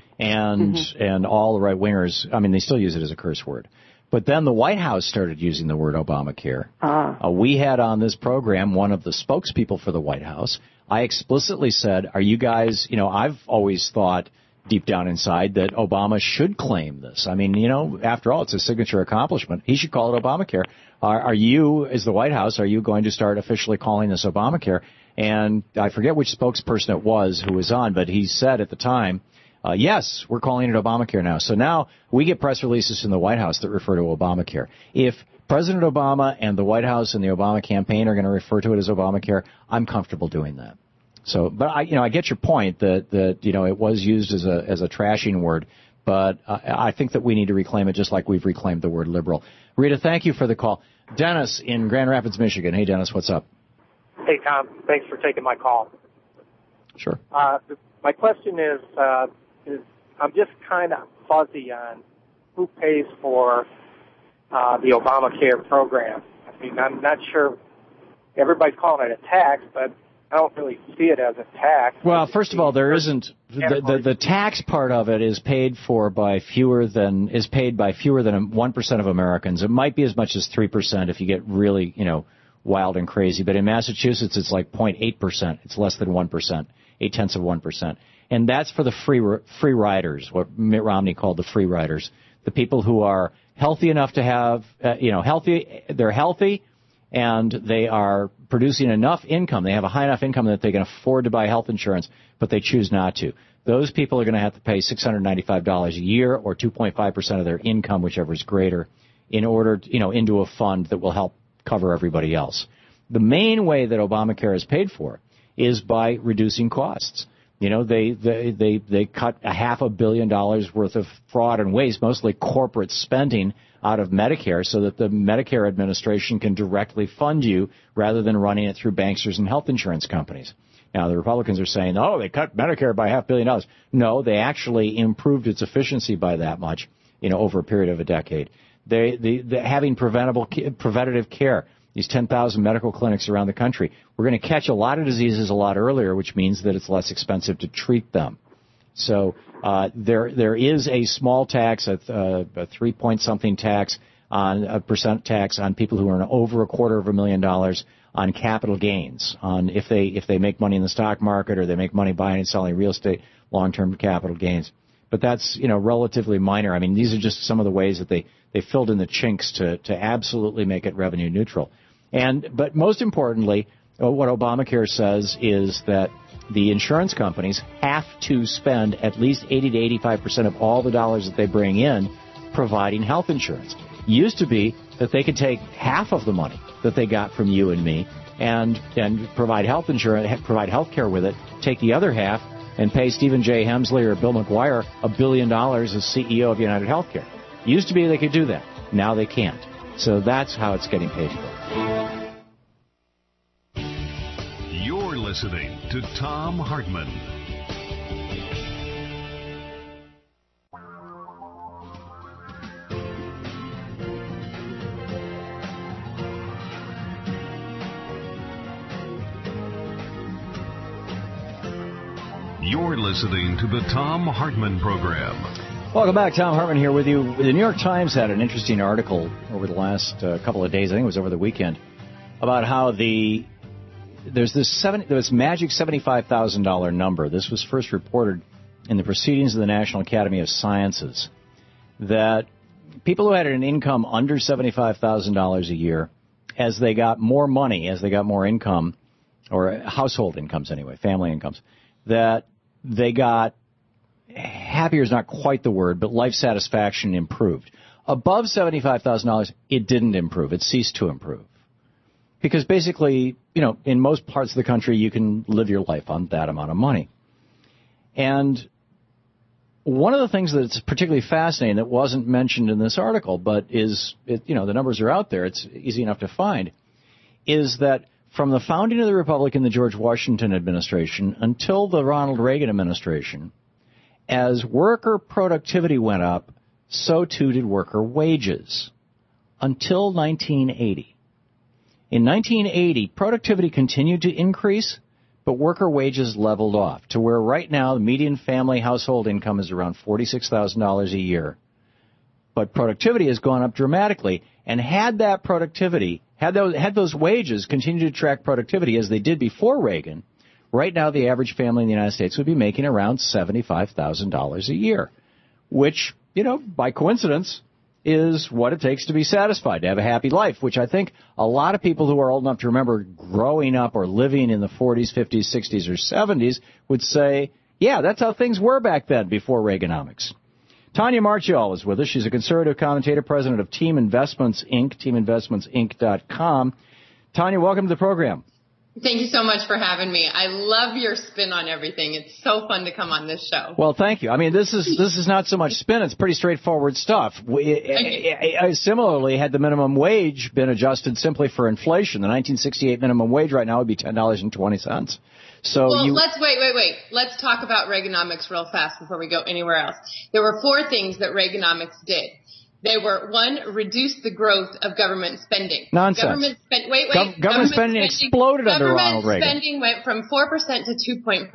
S2: And all the right-wingers, they still use it as a curse word. But then the White House started using the word Obamacare. We had on this program one of the spokespeople for the White House. I explicitly said, are you guys, I've always thought deep down inside that Obama should claim this. After all, it's a signature accomplishment. He should call it Obamacare. Are you, as the White House, are you going to start officially calling this Obamacare? And I forget which spokesperson it was who was on, but he said at the time, yes, we're calling it Obamacare now. So now we get press releases from the White House that refer to Obamacare. If President Obama and the White House and the Obama campaign are going to refer to it as Obamacare, I'm comfortable doing that. So, but I get your point that it was used as a trashing word, but I think that we need to reclaim it just like we've reclaimed the word liberal. Rita, thank you for the call. Dennis in Grand Rapids, Michigan. Hey, Dennis, what's up?
S11: Hey, Tom. Thanks for taking my call.
S2: Sure.
S11: My question is I'm just kind of fuzzy on who pays for the Obamacare program. I'm not sure. Everybody's calling it a tax, but I don't really see it as a tax.
S2: Well, first of all, there isn't the tax part of it is paid by fewer than 1% of Americans. It might be as much as 3% if you get really wild and crazy. But in Massachusetts, it's like 0.8%. It's less than 1%, 0.8%. And that's for the free riders, what Mitt Romney called the free riders, the people who are healthy enough to have, they're healthy and they are producing enough income. They have a high enough income that they can afford to buy health insurance, but they choose not to. Those people are going to have to pay $695 a year or 2.5% of their income, whichever is greater, in order, into a fund that will help cover everybody else. The main way that Obamacare is paid for is by reducing costs. You know, they cut $500 million worth of fraud and waste, mostly corporate spending, out of Medicare so that the Medicare administration can directly fund you rather than running it through banksters and health insurance companies. Now, the Republicans are saying, oh, they cut Medicare by $500 million. No, they actually improved its efficiency by that much, you know, over a period of a decade. They having preventative care, these 10,000 medical clinics around the country, we're going to catch a lot of diseases a lot earlier, which means that it's less expensive to treat them. So there is a small tax, a 3-point-something tax, on a percent tax on people who earn over $250,000 on capital gains, on if they make money in the stock market or they make money buying and selling real estate, long-term capital gains. But that's, you know, relatively minor. I mean, these are just some of the ways that they filled in the chinks to absolutely make it revenue neutral. But most importantly, what Obamacare says is that the insurance companies have to spend at least 80 to 85% of all the dollars that they bring in providing health insurance. It used to be that they could take half of the money that they got from you and me and provide health insurance, provide health care with it, take the other half and pay Stephen J. Hemsley or Bill McGuire $1 billion as CEO of United Healthcare. It used to be they could do that. Now they can't. So that's how it's getting paid for.
S1: You're listening to Thom Hartmann. You're listening to the Thom Hartmann Program.
S2: Welcome back. Thom Hartmann here with you. The New York Times had an interesting article over the last couple of days, I think it was over the weekend, about how there's this magic $75,000 number. This was first reported in the Proceedings of the National Academy of Sciences, that people who had an income under $75,000 a year, as they got more money, as they got more income, or household incomes anyway, family incomes, that they got, happier is not quite the word, but life satisfaction improved. Above $75,000, it didn't improve. It ceased to improve. Because basically, you know, in most parts of the country, you can live your life on that amount of money. And one of the things that's particularly fascinating that wasn't mentioned in this article, but the numbers are out there, it's easy enough to find, is that from the founding of the Republic in the George Washington administration until the Ronald Reagan administration, as worker productivity went up, so too did worker wages, until 1980. In 1980, productivity continued to increase, but worker wages leveled off to where right now the median family household income is around $46,000 a year. But productivity has gone up dramatically, and had that productivity, had those wages continued to track productivity as they did before Reagan, right now the average family in the United States would be making around $75,000 a year, which, you know, by coincidence, is what it takes to be satisfied, to have a happy life, which I think a lot of people who are old enough to remember growing up or living in the 40s, 50s, 60s, or 70s would say, yeah, that's how things were back then before Reaganomics. Tanya Marchiol is with us. She's a conservative commentator, president of Team Investments, Inc., teaminvestmentsinc.com. Tanya, welcome to the program.
S12: Thank you so much for having me. I love your spin on everything. It's so fun to come on this show.
S2: Well, thank you. I mean, this is not so much spin. It's pretty straightforward stuff. Similarly, had the minimum wage been adjusted simply for inflation, the 1968 minimum wage right now would be $10.20. So
S12: let's wait. Let's talk about Reaganomics real fast before we go anywhere else. There were 4 things that Reaganomics did. They were, 1, reduce the growth of government spending.
S2: Nonsense. Government spending exploded under Ronald Reagan.
S12: Government spending went from 4% to 2.5%.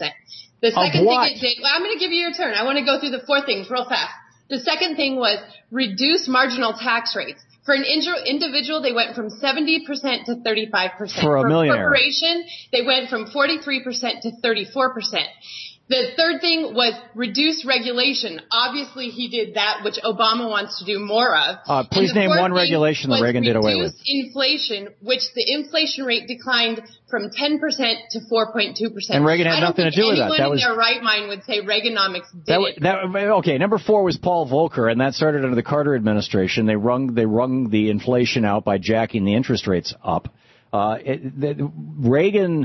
S12: The second thing it did, I'm going to give you your turn. I want to go through the 4 things real fast. The second thing was reduce marginal tax rates. For an individual, they went from 70% to 35%.
S2: For a millionaire.
S12: For a corporation, they went from 43% to 34%. The third thing was reduce regulation. Obviously, he did that, which Obama wants to do more of.
S2: Please name one regulation that Reagan did away with.
S12: Reduce inflation, which the inflation rate declined from 10% to 4.2%.
S2: And Reagan had nothing to do with that.
S12: Anyone in their right mind would say Reaganomics did it.
S2: Okay, number 4 was Paul Volcker, and that started under the Carter administration. They wrung the inflation out by jacking the interest rates up. Reagan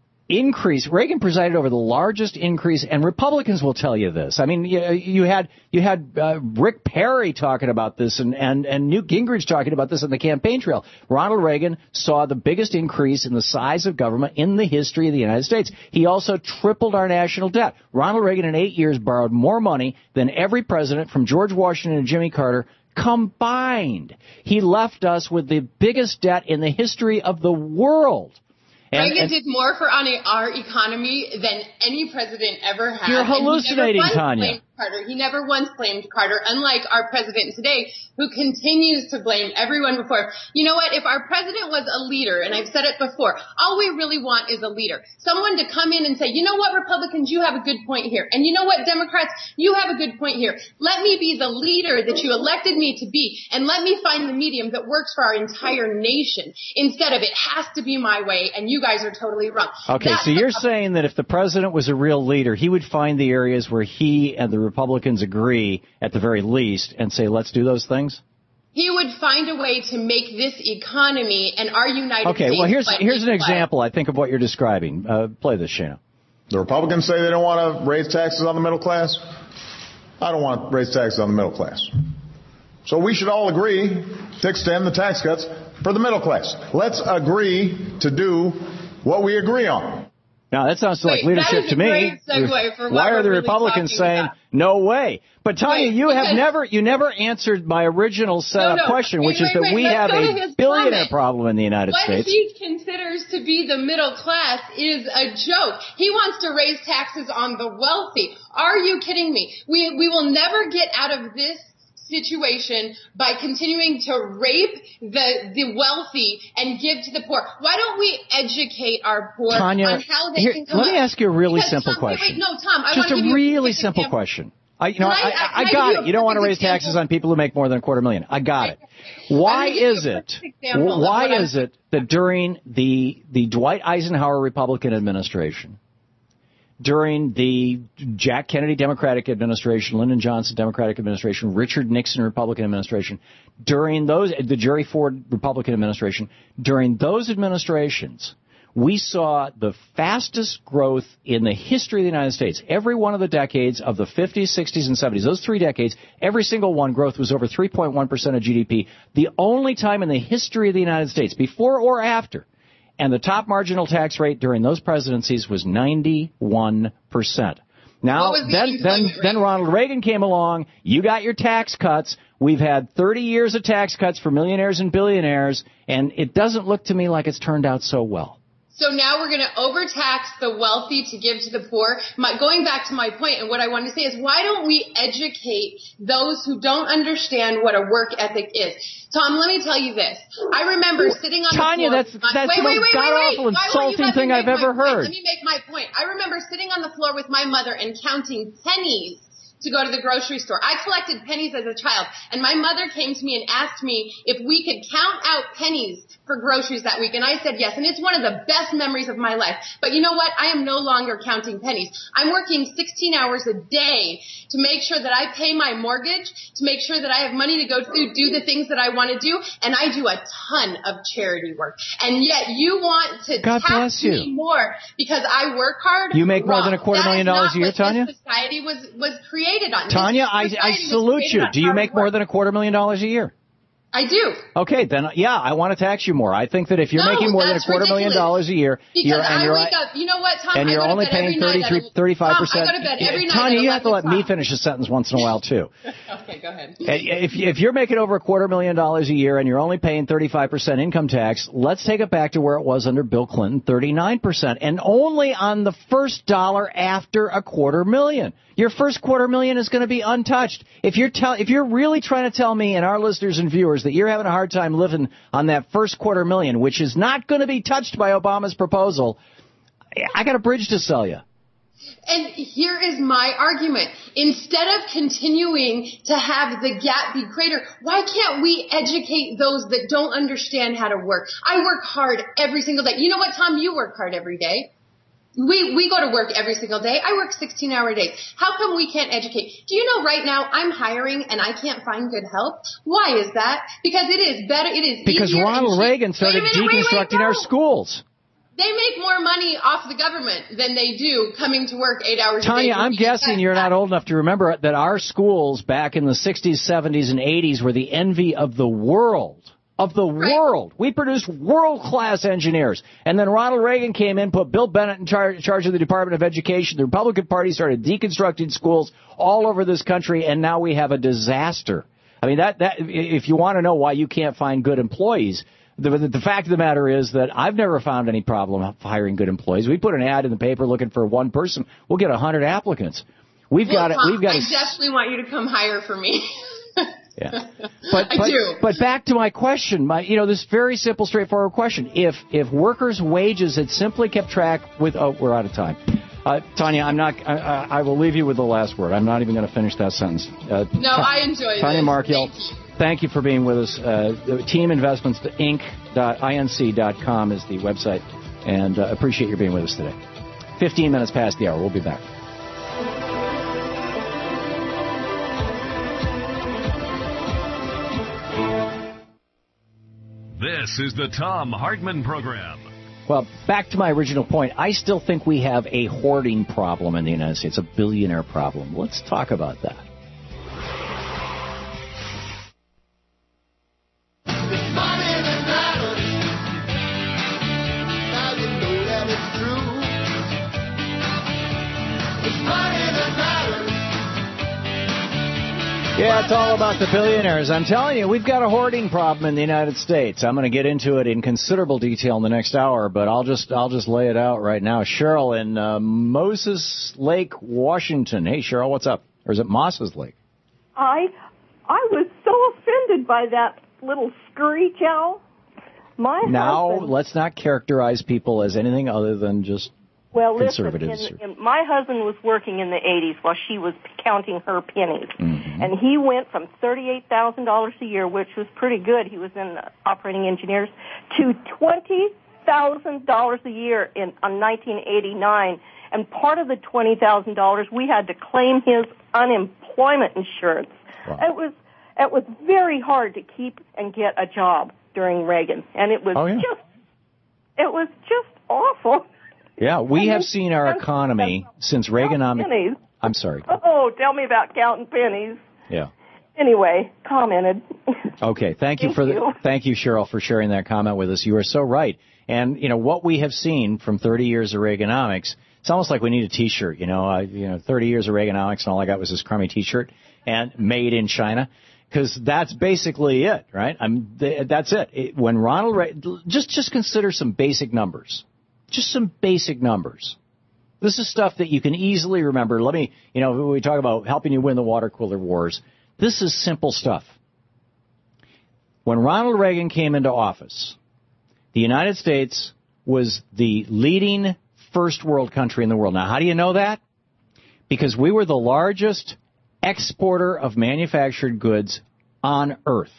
S2: presided over the largest increase, and Republicans will tell you this. I mean, you had Rick Perry talking about this and Newt Gingrich talking about this on the campaign trail. Ronald Reagan saw the biggest increase in the size of government in the history of the United States. He also tripled our national debt. Ronald Reagan in 8 years borrowed more money than every president from George Washington and Jimmy Carter combined. He left us with the biggest debt in the history of the world.
S12: Reagan did more for our economy than any president ever has.
S2: You're hallucinating, Tanya.
S12: He never once blamed Carter, unlike our president today, who continues to blame everyone before. You know what? If our president was a leader, and I've said it before, all we really want is a leader. Someone to come in and say, you know what, Republicans, you have a good point here. And you know what, Democrats, you have a good point here. Let me be the leader that you elected me to be, and let me find the medium that works for our entire nation, instead of it has to be my way, and you guys are totally wrong.
S2: Okay, so you're saying that if the president was a real leader, he would find the areas where he and the Republicans agree, at the very least, and say, let's do those things?
S12: He would find a way to make this economy and our United States.
S2: Okay, well, here's an example, I think, of what you're describing. Play this, Shana.
S13: The Republicans say they don't want to raise taxes on the middle class. I don't want to raise taxes on the middle class. So we should all agree to extend the tax cuts for the middle class. Let's agree to do what we agree on.
S2: Now, that sounds like leadership to me. Why are the Republicans saying, no way? But, Tanya, you never answered my original setup question, which is that we have a billionaire problem in the United States.
S12: What he considers to be the middle class is a joke. He wants to raise taxes on the wealthy. Are you kidding me? We will never get out of this situation by continuing to rape the wealthy and give to the poor. Why don't we educate our poor
S2: Tanya,
S12: on how they can come
S2: let me ask you a really simple
S12: Tom,
S2: question.
S12: Wait, no, Tom, I
S2: just
S12: want to give
S2: a
S12: you
S2: really simple
S12: example.
S2: question. I got it. You don't want to raise taxes on people who make more than $250,000. I got it. Why is it that during the Dwight Eisenhower Republican administration, during the Jack Kennedy Democratic administration, Lyndon Johnson Democratic administration, Richard Nixon Republican administration, during the Jerry Ford Republican administration, during those administrations, we saw the fastest growth in the history of the United States. Every one of the decades of the 50s, 60s, and 70s, those 3 decades, every single one growth was over 3.1% of GDP. The only time in the history of the United States, before or after, and the top marginal tax rate during those presidencies was 91%. Now, then Ronald Reagan came along. You got your tax cuts. We've had 30 years of tax cuts for millionaires and billionaires, and it doesn't look to me like it's turned out so well.
S12: So now we're going to overtax the wealthy to give to the poor. Going back to my point, and what I want to say is, why don't we educate those who don't understand what a work ethic is? Tom, let me tell you this. I remember sitting on
S2: Tanya,
S12: the floor.
S2: that's the most god-awful, insulting thing I've ever heard.
S12: Let me make my point. I remember sitting on the floor with my mother and counting pennies to go to the grocery store. I collected pennies as a child, and my mother came to me and asked me if we could count out pennies for groceries that week, and I said yes, and it's one of the best memories of my life. But you know what? I am no longer counting pennies. I'm working 16 hours a day to make sure that I pay my mortgage, to make sure that I have money to go through, do the things that I want to do, and I do a ton of charity work. And yet you want to tax me more because I work hard?
S2: You make more than $250,000 a year, Tanya?
S12: Society was created on.
S2: Tanya, I salute you. Do you make more than $250,000 a year?
S12: I do.
S2: Okay, then, yeah, I want to tax you more. I think that if you're making more than $250,000 a year,
S12: I wake up, you know what, Tom?
S2: And you're only paying 35%.
S12: Tom, I go to bed every night.
S2: Tanya, you have to let me finish a sentence once in a while, too.
S12: Okay, go ahead.
S2: If you're making over $250,000 a year and you're only paying 35% income tax, let's take it back to where it was under Bill Clinton, 39%, and only on the first dollar after $250,000. Your first $250,000 is going to be untouched. If you're really trying to tell me and our listeners and viewers that you're having a hard time living on that first $250,000, which is not going to be touched by Obama's proposal, I got a bridge to sell you.
S12: And here is my argument. Instead of continuing to have the gap be greater, why can't we educate those that don't understand how to work? I work hard every single day. You know what, Tom? You work hard every day. We go to work every single day. I work 16-hour days. How come we can't educate? Do you know right now I'm hiring and I can't find good help? Why is that? Because it is better. It is
S2: because
S12: easier.
S2: Because Ronald Reagan started deconstructing our schools.
S12: They make more money off the government than they do coming to work 8 hours a day.
S2: Tanya, I'm guessing you're not old enough to remember that our schools back in the 60s, 70s, and 80s were the envy of the world. Of the world. We produced world-class engineers. And then Ronald Reagan came in, put Bill Bennett in charge of the Department of Education. The Republican Party started deconstructing schools all over this country, and now we have a disaster. I mean, that if you want to know why you can't find good employees, the fact of the matter is that I've never found any problem hiring good employees. We put an ad in the paper looking for one person. We'll get 100 applicants. I
S12: definitely want you to come hire for me.
S2: Yeah. But back to my question, this very simple, straightforward question. If workers' wages had simply kept track with, we're out of time. Tanya, I will leave you with the last word. I'm not even going to finish that sentence.
S12: I enjoyed it.
S2: Tanya Markiel, thank you for being with us. TeamInvestmentsinc.com is the website, and appreciate your being with us today. 15 minutes past the hour. We'll be back.
S1: This is the Thom Hartmann Program.
S2: Well, back to my original point. I still think we have a hoarding problem in the United States, a billionaire problem. Let's talk about that.
S14: It's money that matters. Now you know that it's true. It's money that matters.
S2: Yeah, it's all about the billionaires. I'm telling you, we've got a hoarding problem in the United States. I'm going to get into it in considerable detail in the next hour, but I'll just lay it out right now. Cheryl in Moses Lake, Washington. Hey, Cheryl, what's up? Or is it Moses Lake?
S15: I was so offended by that little screech owl.
S2: Let's not characterize people as anything other than just conservatives.
S15: Listen, my husband was working in the 80s while she was counting her pennies. Mm-hmm. And he went from $38,000 a year, which was pretty good. He was in operating engineers, to $20,000 a year in 1989. And part of the $20,000, we had to claim his unemployment insurance. Wow. It was very hard to keep and get a job during Reagan. And it was just awful.
S2: Yeah, we have seen our economy since Reaganomics. I'm sorry.
S15: Oh, tell me about counting pennies.
S2: Yeah.
S15: Anyway, commented.
S2: Okay, thank you, Cheryl, for sharing that comment with us. You are so right. And what we have seen from 30 years of Reaganomics, it's almost like we need a T-shirt. 30 years of Reaganomics, and all I got was this crummy T-shirt and made in China. Because that's basically it, right? That's it. When Ronald Reagan, just consider some basic numbers. Just some basic numbers. This is stuff that you can easily remember. Let me, we talk about helping you win the water cooler wars. This is simple stuff. When Ronald Reagan came into office, the United States was the leading first world country in the world. Now, how do you know that? Because we were the largest exporter of manufactured goods on earth.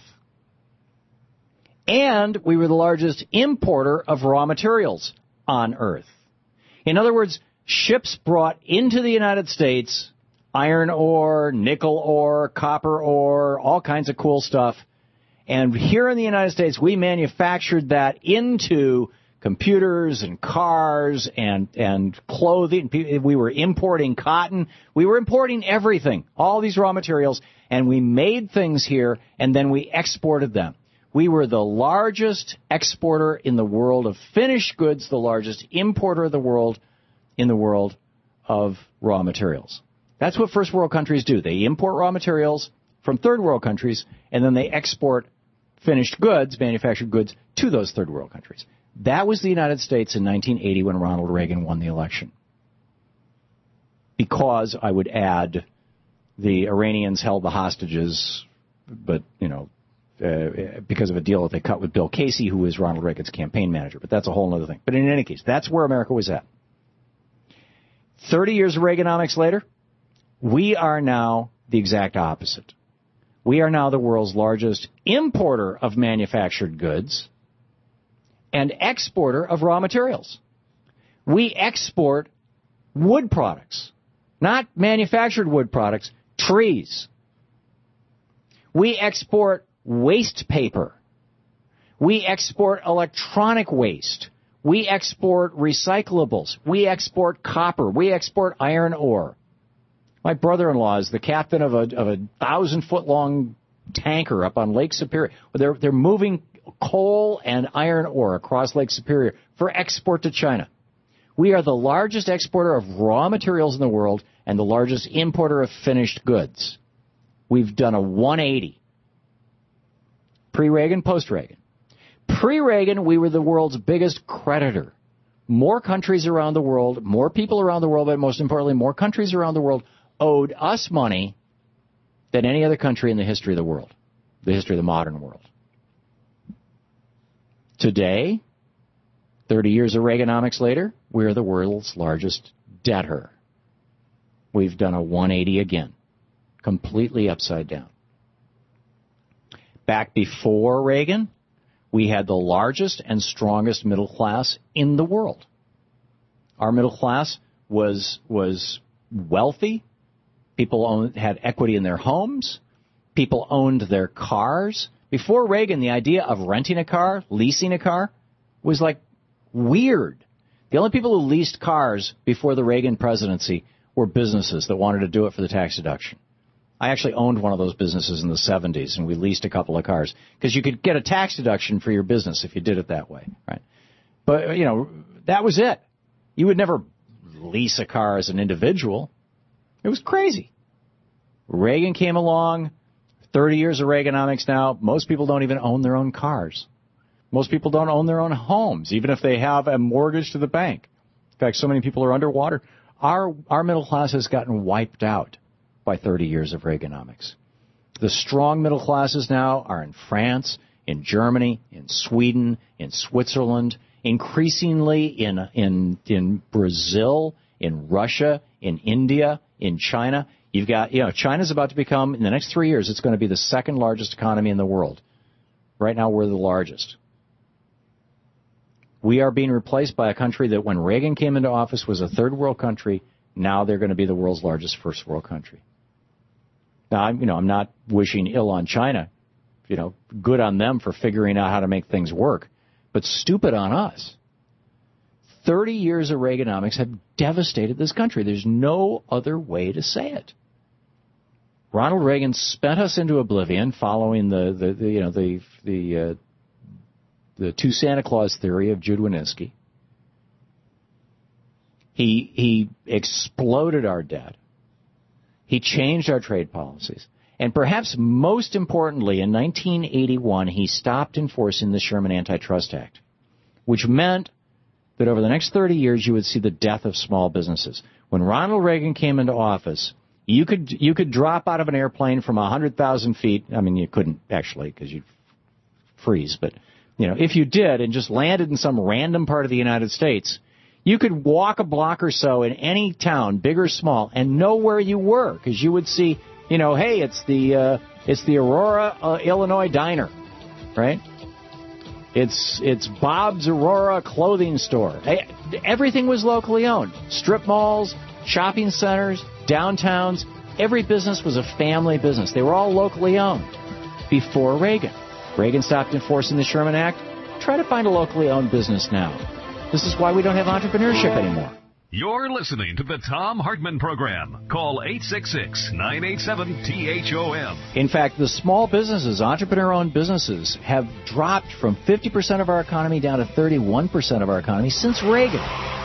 S2: And we were the largest importer of raw materials on earth. In other words, ships brought into the United States iron ore, nickel ore, copper ore, all kinds of cool stuff. And here in the United States, we manufactured that into computers and cars and clothing. We were importing cotton. We were importing everything, all these raw materials, and we made things here, and then we exported them. We were the largest exporter in the world of finished goods, the largest importer of the world in the world of raw materials. That's what first world countries do. They import raw materials from third world countries, and then they export finished goods, manufactured goods, to those third world countries. That was the United States in 1980 when Ronald Reagan won the election. Because, I would add, the Iranians held the hostages, but, because of a deal that they cut with Bill Casey, who was Ronald Reagan's campaign manager. But that's a whole other thing. But in any case, that's where America was at. 30 years of Reaganomics later, we are now the exact opposite. We are now the world's largest importer of manufactured goods and exporter of raw materials. We export wood products, not manufactured wood products, trees. We export waste paper. We export electronic waste. We export recyclables. We export copper. We export iron ore. My brother-in-law is the captain of a 1,000-foot-long tanker up on Lake Superior. They're moving coal and iron ore across Lake Superior for export to China. We are the largest exporter of raw materials in the world and the largest importer of finished goods. We've done a 180. Pre-Reagan, post-Reagan. Pre-Reagan, we were the world's biggest creditor. More countries around the world, more people around the world, but most importantly, more countries around the world owed us money than any other country in the history of the world, the history of the modern world. Today, 30 years of Reaganomics later, we're the world's largest debtor. We've done a 180 again, completely upside down. Back before Reagan, we had the largest and strongest middle class in the world. Our middle class was wealthy. People had equity in their homes. People owned their cars. Before Reagan, the idea of renting a car, leasing a car, was like weird. The only people who leased cars before the Reagan presidency were businesses that wanted to do it for the tax deduction. I actually owned one of those businesses in the 70s, and we leased a couple of cars because you could get a tax deduction for your business if you did it that way, right? But, that was it. You would never lease a car as an individual. It was crazy. Reagan came along, 30 years of Reaganomics now. Most people don't even own their own cars. Most people don't own their own homes, even if they have a mortgage to the bank. In fact, so many people are underwater. Our middle class has gotten wiped out by 30 years of Reaganomics. The strong middle classes now are in France, in Germany, in Sweden, in Switzerland, increasingly in Brazil, in Russia, in India, in China. You've got, China's about to become, in the next 3 years, it's going to be the second largest economy in the world. Right now, we're the largest. We are being replaced by a country that when Reagan came into office was a third world country. Now they're going to be the world's largest first world country. Now, I'm not wishing ill on China. Good on them for figuring out how to make things work, but stupid on us. 30 years of Reaganomics have devastated this country. There's no other way to say it. Ronald Reagan spent us into oblivion following the two Santa Claus theory of Jude Wanniski. He exploded our debt. He changed our trade policies. And perhaps most importantly, in 1981, he stopped enforcing the Sherman Antitrust Act, which meant that over the next 30 years, you would see the death of small businesses. When Ronald Reagan came into office, you could drop out of an airplane from 100,000 feet. I mean, you couldn't actually because you'd freeze. But, if you did and just landed in some random part of the United States, you could walk a block or so in any town, big or small, and know where you were because you would see, hey, it's the Aurora, Illinois diner, right? It's Bob's Aurora clothing store. Everything was locally owned. Strip malls, shopping centers, downtowns. Every business was a family business. They were all locally owned before Reagan. Reagan stopped enforcing the Sherman Act. Try to find a locally owned business now. This is why we don't have entrepreneurship anymore.
S1: You're listening to the Thom Hartmann Program. Call 866-987-THOM.
S2: In fact, the small businesses, entrepreneur-owned businesses, have dropped from 50% of our economy down to 31% of our economy since Reagan.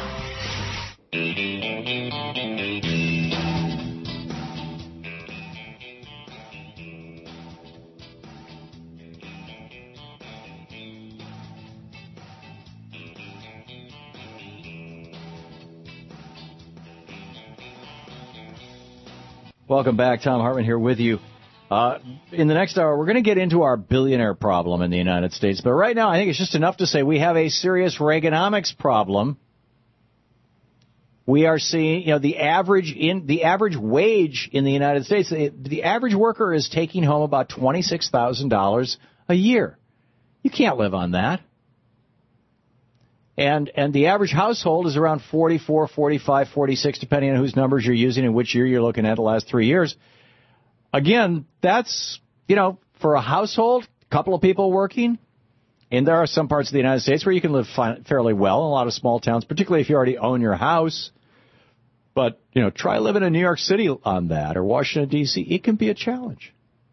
S2: Welcome back. Thom Hartmann here with you. In the next hour, we're going to get into our billionaire problem in the United States. But right now, I think it's just enough to say we have a serious Reaganomics problem. We are seeing, the average wage in the United States, the average worker is taking home about $26,000 a year. You can't live on that. And the average household is around 44, 45, 46, depending on whose numbers you're using and which year you're looking at the last 3 years. Again, that's, for a household, a couple of people working, and there are some parts of the United States where you can live fairly well in a lot of small towns, particularly if you already own your house. But, try living in New York City on that or Washington, D.C. It can be a challenge.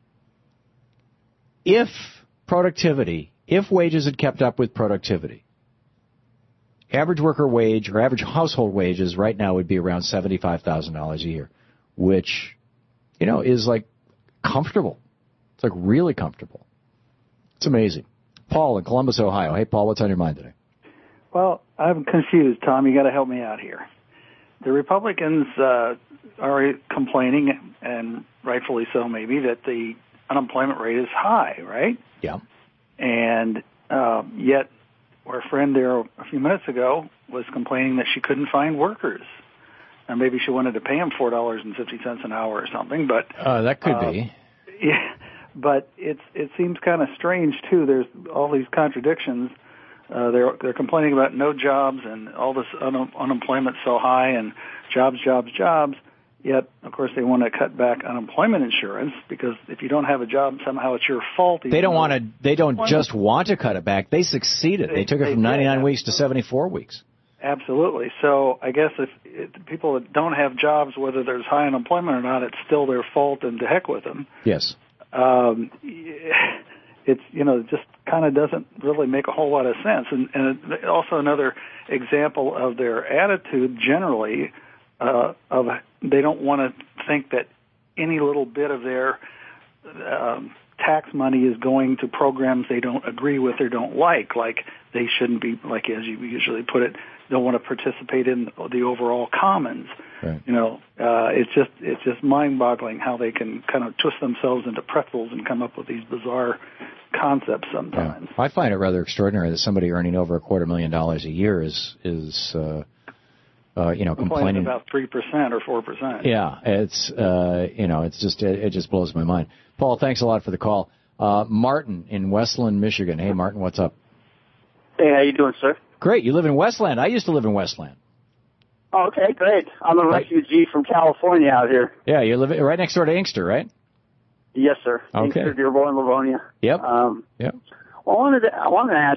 S2: If wages had kept up with productivity, average worker wage or average household wages right now would be around $75,000 a year, which, is like comfortable. It's like really comfortable. It's amazing. Paul in Columbus, Ohio. Hey, Paul, what's on your mind today?
S16: Well, I'm confused, Tom. You got to help me out here. The Republicans are complaining, and rightfully so maybe, that the unemployment rate is high, right?
S2: Yeah.
S16: And yet our friend there a few minutes ago was complaining that she couldn't find workers. And maybe she wanted to pay them $4.50 an hour or something, but
S2: that could be.
S16: Yeah, but it seems kind of strange too. There's all these contradictions. They're complaining about no jobs and all this unemployment so high and jobs. Yet, of course, they want to cut back unemployment insurance because if you don't have a job, somehow it's your fault.
S2: They don't just want to cut it back. They succeeded. They took it from 99 weeks to 74 weeks.
S16: Absolutely. So I guess if people that don't have jobs, whether there's high unemployment or not, it's still their fault, and to heck with them.
S2: Yes.
S16: It's, it just kind of doesn't really make a whole lot of sense. And also another example of their attitude generally of they don't want to think that any little bit of their tax money is going to programs they don't agree with or don't like they shouldn't be, like as you usually put it, don't want to participate in the overall commons.
S2: Right.
S16: It's just mind-boggling how they can kind of twist themselves into pretzels and come up with these bizarre concepts sometimes.
S2: Yeah. I find it rather extraordinary that somebody earning over $250,000 a year is complaining
S16: about 3% or 4%.
S2: Yeah, it just blows my mind. Paul, thanks a lot for the call. Martin in Westland, Michigan. Hey, Martin, what's up?
S17: Hey, how you doing, sir?
S2: Great. You live in Westland. I used to live in Westland.
S17: Oh, okay, great. I'm a refugee from California out here.
S2: Yeah, you live right next door to Inkster, right?
S17: Yes, sir.
S2: Okay.
S17: Inkster, Dearborn, Livonia.
S2: Yep.
S17: Yep. Well, I wanted to ask.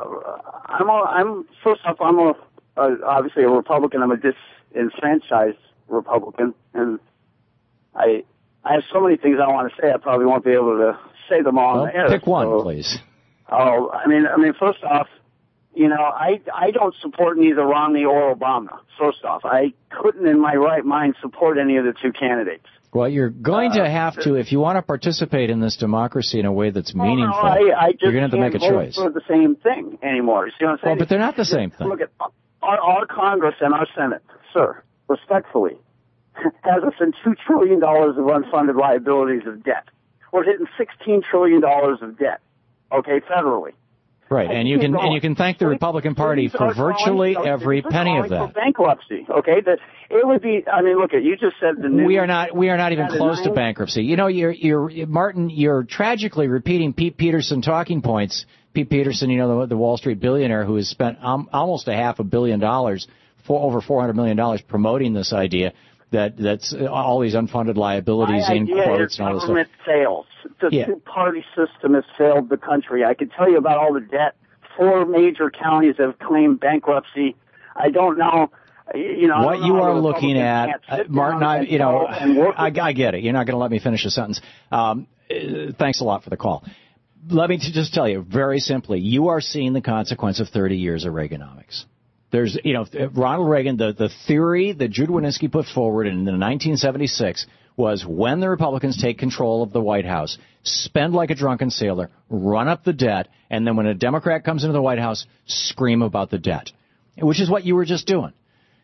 S17: I'm first off, I'm obviously a Republican. I'm a disenfranchised Republican, and I have so many things I want to say. I probably won't be able to say them all on the air.
S2: Pick one, please.
S17: Oh, I mean, first off, I don't support neither Romney or Obama. First off, I couldn't in my right mind support any of the two candidates.
S2: Well, you're going to have to, if you want to participate in this democracy in a way that's meaningful, you're going to have to make a choice.
S17: For the same thing anymore. You see what I'm saying?
S2: Well, but they're not the same thing.
S17: Look at our Congress and our Senate, sir, respectfully, has us in $2 trillion of unfunded liabilities of debt. We're hitting $16 trillion of debt, okay, federally.
S2: Right, and you can thank the Republican Party for virtually every penny of that.
S17: For bankruptcy, okay? That it would be. I mean, look, you just said the news.
S2: We are not even close to bankruptcy. Martin, you're tragically repeating Pete Peterson talking points. Pete Peterson, the Wall Street billionaire who has spent almost $500 million, over $400 million, promoting this idea that's all these unfunded liabilities in quotes and all this stuff.
S17: Government fails. The two-party system has failed the country. I could tell you about all the debt. 4 major counties have claimed bankruptcy. I don't know.
S2: What you are looking at, Martin, I get it. You're not going to let me finish a sentence. Thanks a lot for the call. Let me just tell you very simply, you are seeing the consequence of 30 years of Reaganomics. There's, Ronald Reagan, the theory that Jude Wanniski put forward in 1976 was when the Republicans take control of the White House, spend like a drunken sailor, run up the debt, and then when a Democrat comes into the White House, scream about the debt, which is what you were just doing.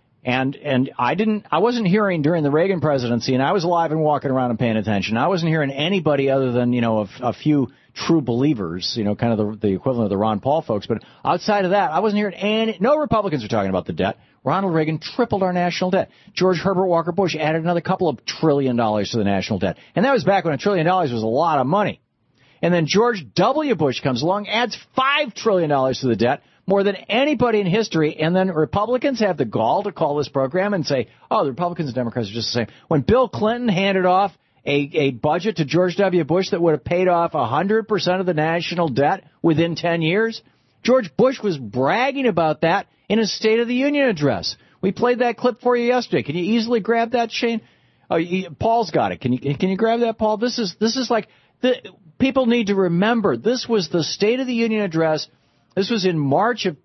S2: And I wasn't hearing during the Reagan presidency, and I was alive and walking around and paying attention. I wasn't hearing anybody other than, a few true believers, kind of the equivalent of the Ron Paul folks. But outside of that, I wasn't hearing no Republicans were talking about the debt. Ronald Reagan tripled our national debt. George Herbert Walker Bush added another couple of $1 trillion to the national debt. And that was back when $1 trillion was a lot of money. And then George W. Bush comes along, adds $5 trillion to the debt. more than anybody in history. And then Republicans have the gall to call this program and say, oh, the Republicans and Democrats are just the same. When Bill Clinton handed off a budget to George W. Bush that would have paid off 100% of the national debt within 10 years, George Bush was bragging about that in his State of the Union address. We played that clip for you yesterday. Can you easily grab that, Shane? Oh, Paul's got it. Can you grab that, Paul? This is like people need to remember. This was the State of the Union address. This was in March of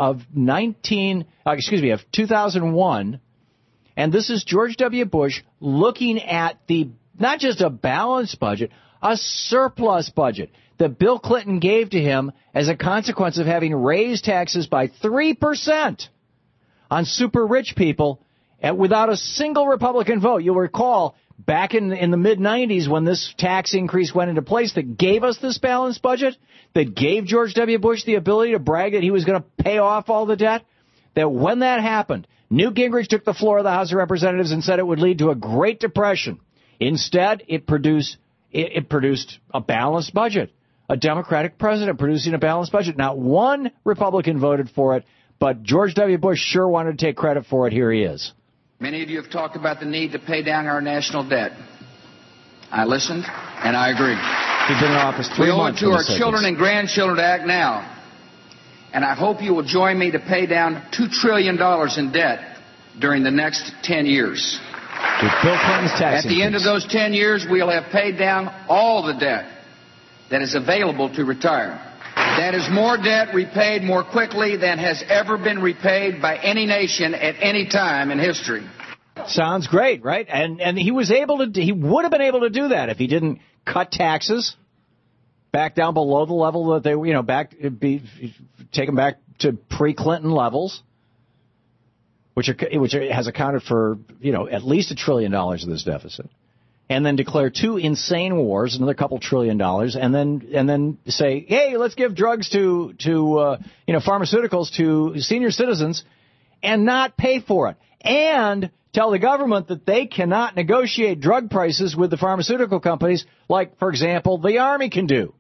S2: 2001, and this is George W. Bush looking at not just a balanced budget, a surplus budget that Bill Clinton gave to him as a consequence of having raised taxes by 3% on super rich people without a single Republican vote. You'll recall back in the mid-'90s when this tax increase went into place that gave us this balanced budget, that gave George W. Bush the ability to brag that he was going to pay off all the debt, that when that happened, Newt Gingrich took the floor of the House of Representatives and said it would lead to a Great Depression. Instead, it produced a balanced budget, a Democratic president producing a balanced budget. Not one Republican voted for it, but George W. Bush sure wanted to take credit for it. Here he is.
S18: Many of you have talked about the need to pay down our national debt. I listened, and I agree.
S2: He's been in office 3 months.
S18: We owe it to our children and grandchildren to act now. And I hope you will join me to pay down $2 trillion in debt during the next 10 years.
S2: Bill Clinton's tax
S18: At the end of those 10 years, we'll have paid down all the debt that is available to retire. That is more debt repaid more quickly than has ever been repaid by any nation at any time in history.
S2: Sounds great, right? And he would have been able to do that if he didn't cut taxes back down below the level that they, take them back to pre-Clinton levels, which has accounted for, at least $1 trillion of this deficit. And then declare 2 insane wars, another couple $1 trillion, and then say, hey, let's give drugs to pharmaceuticals to senior citizens and not pay for it. And tell the government that they cannot negotiate drug prices with the pharmaceutical companies like, for example, the Army can do.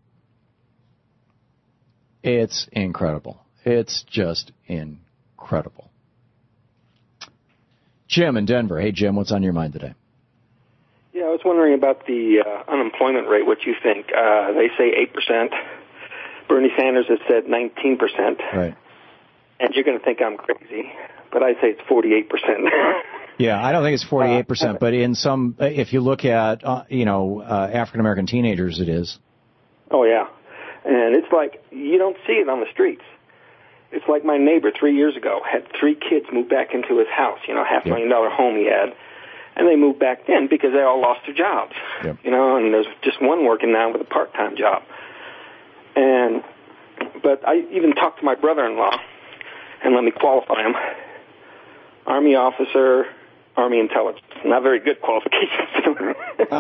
S2: It's incredible. It's just incredible. Jim in Denver. Hey, Jim, what's on your mind today?
S19: Yeah, I was wondering about the unemployment rate, what you think. They say 8%. Bernie Sanders has said 19%.
S2: Right.
S19: And you're going to think I'm crazy, but I say it's 48%.
S2: Yeah, I don't think it's 48%, but in some, if you look at, African-American teenagers, it is.
S19: Oh, yeah. And it's like, you don't see it on the streets. It's like my neighbor 3 years ago had 3 kids move back into his house, $500,000 home he had. And they moved back in because they all lost their jobs, and there's just one working now with a part-time job. But I even talked to my brother-in-law, and let me qualify him. Army officer, Army intelligence. Not very good qualifications.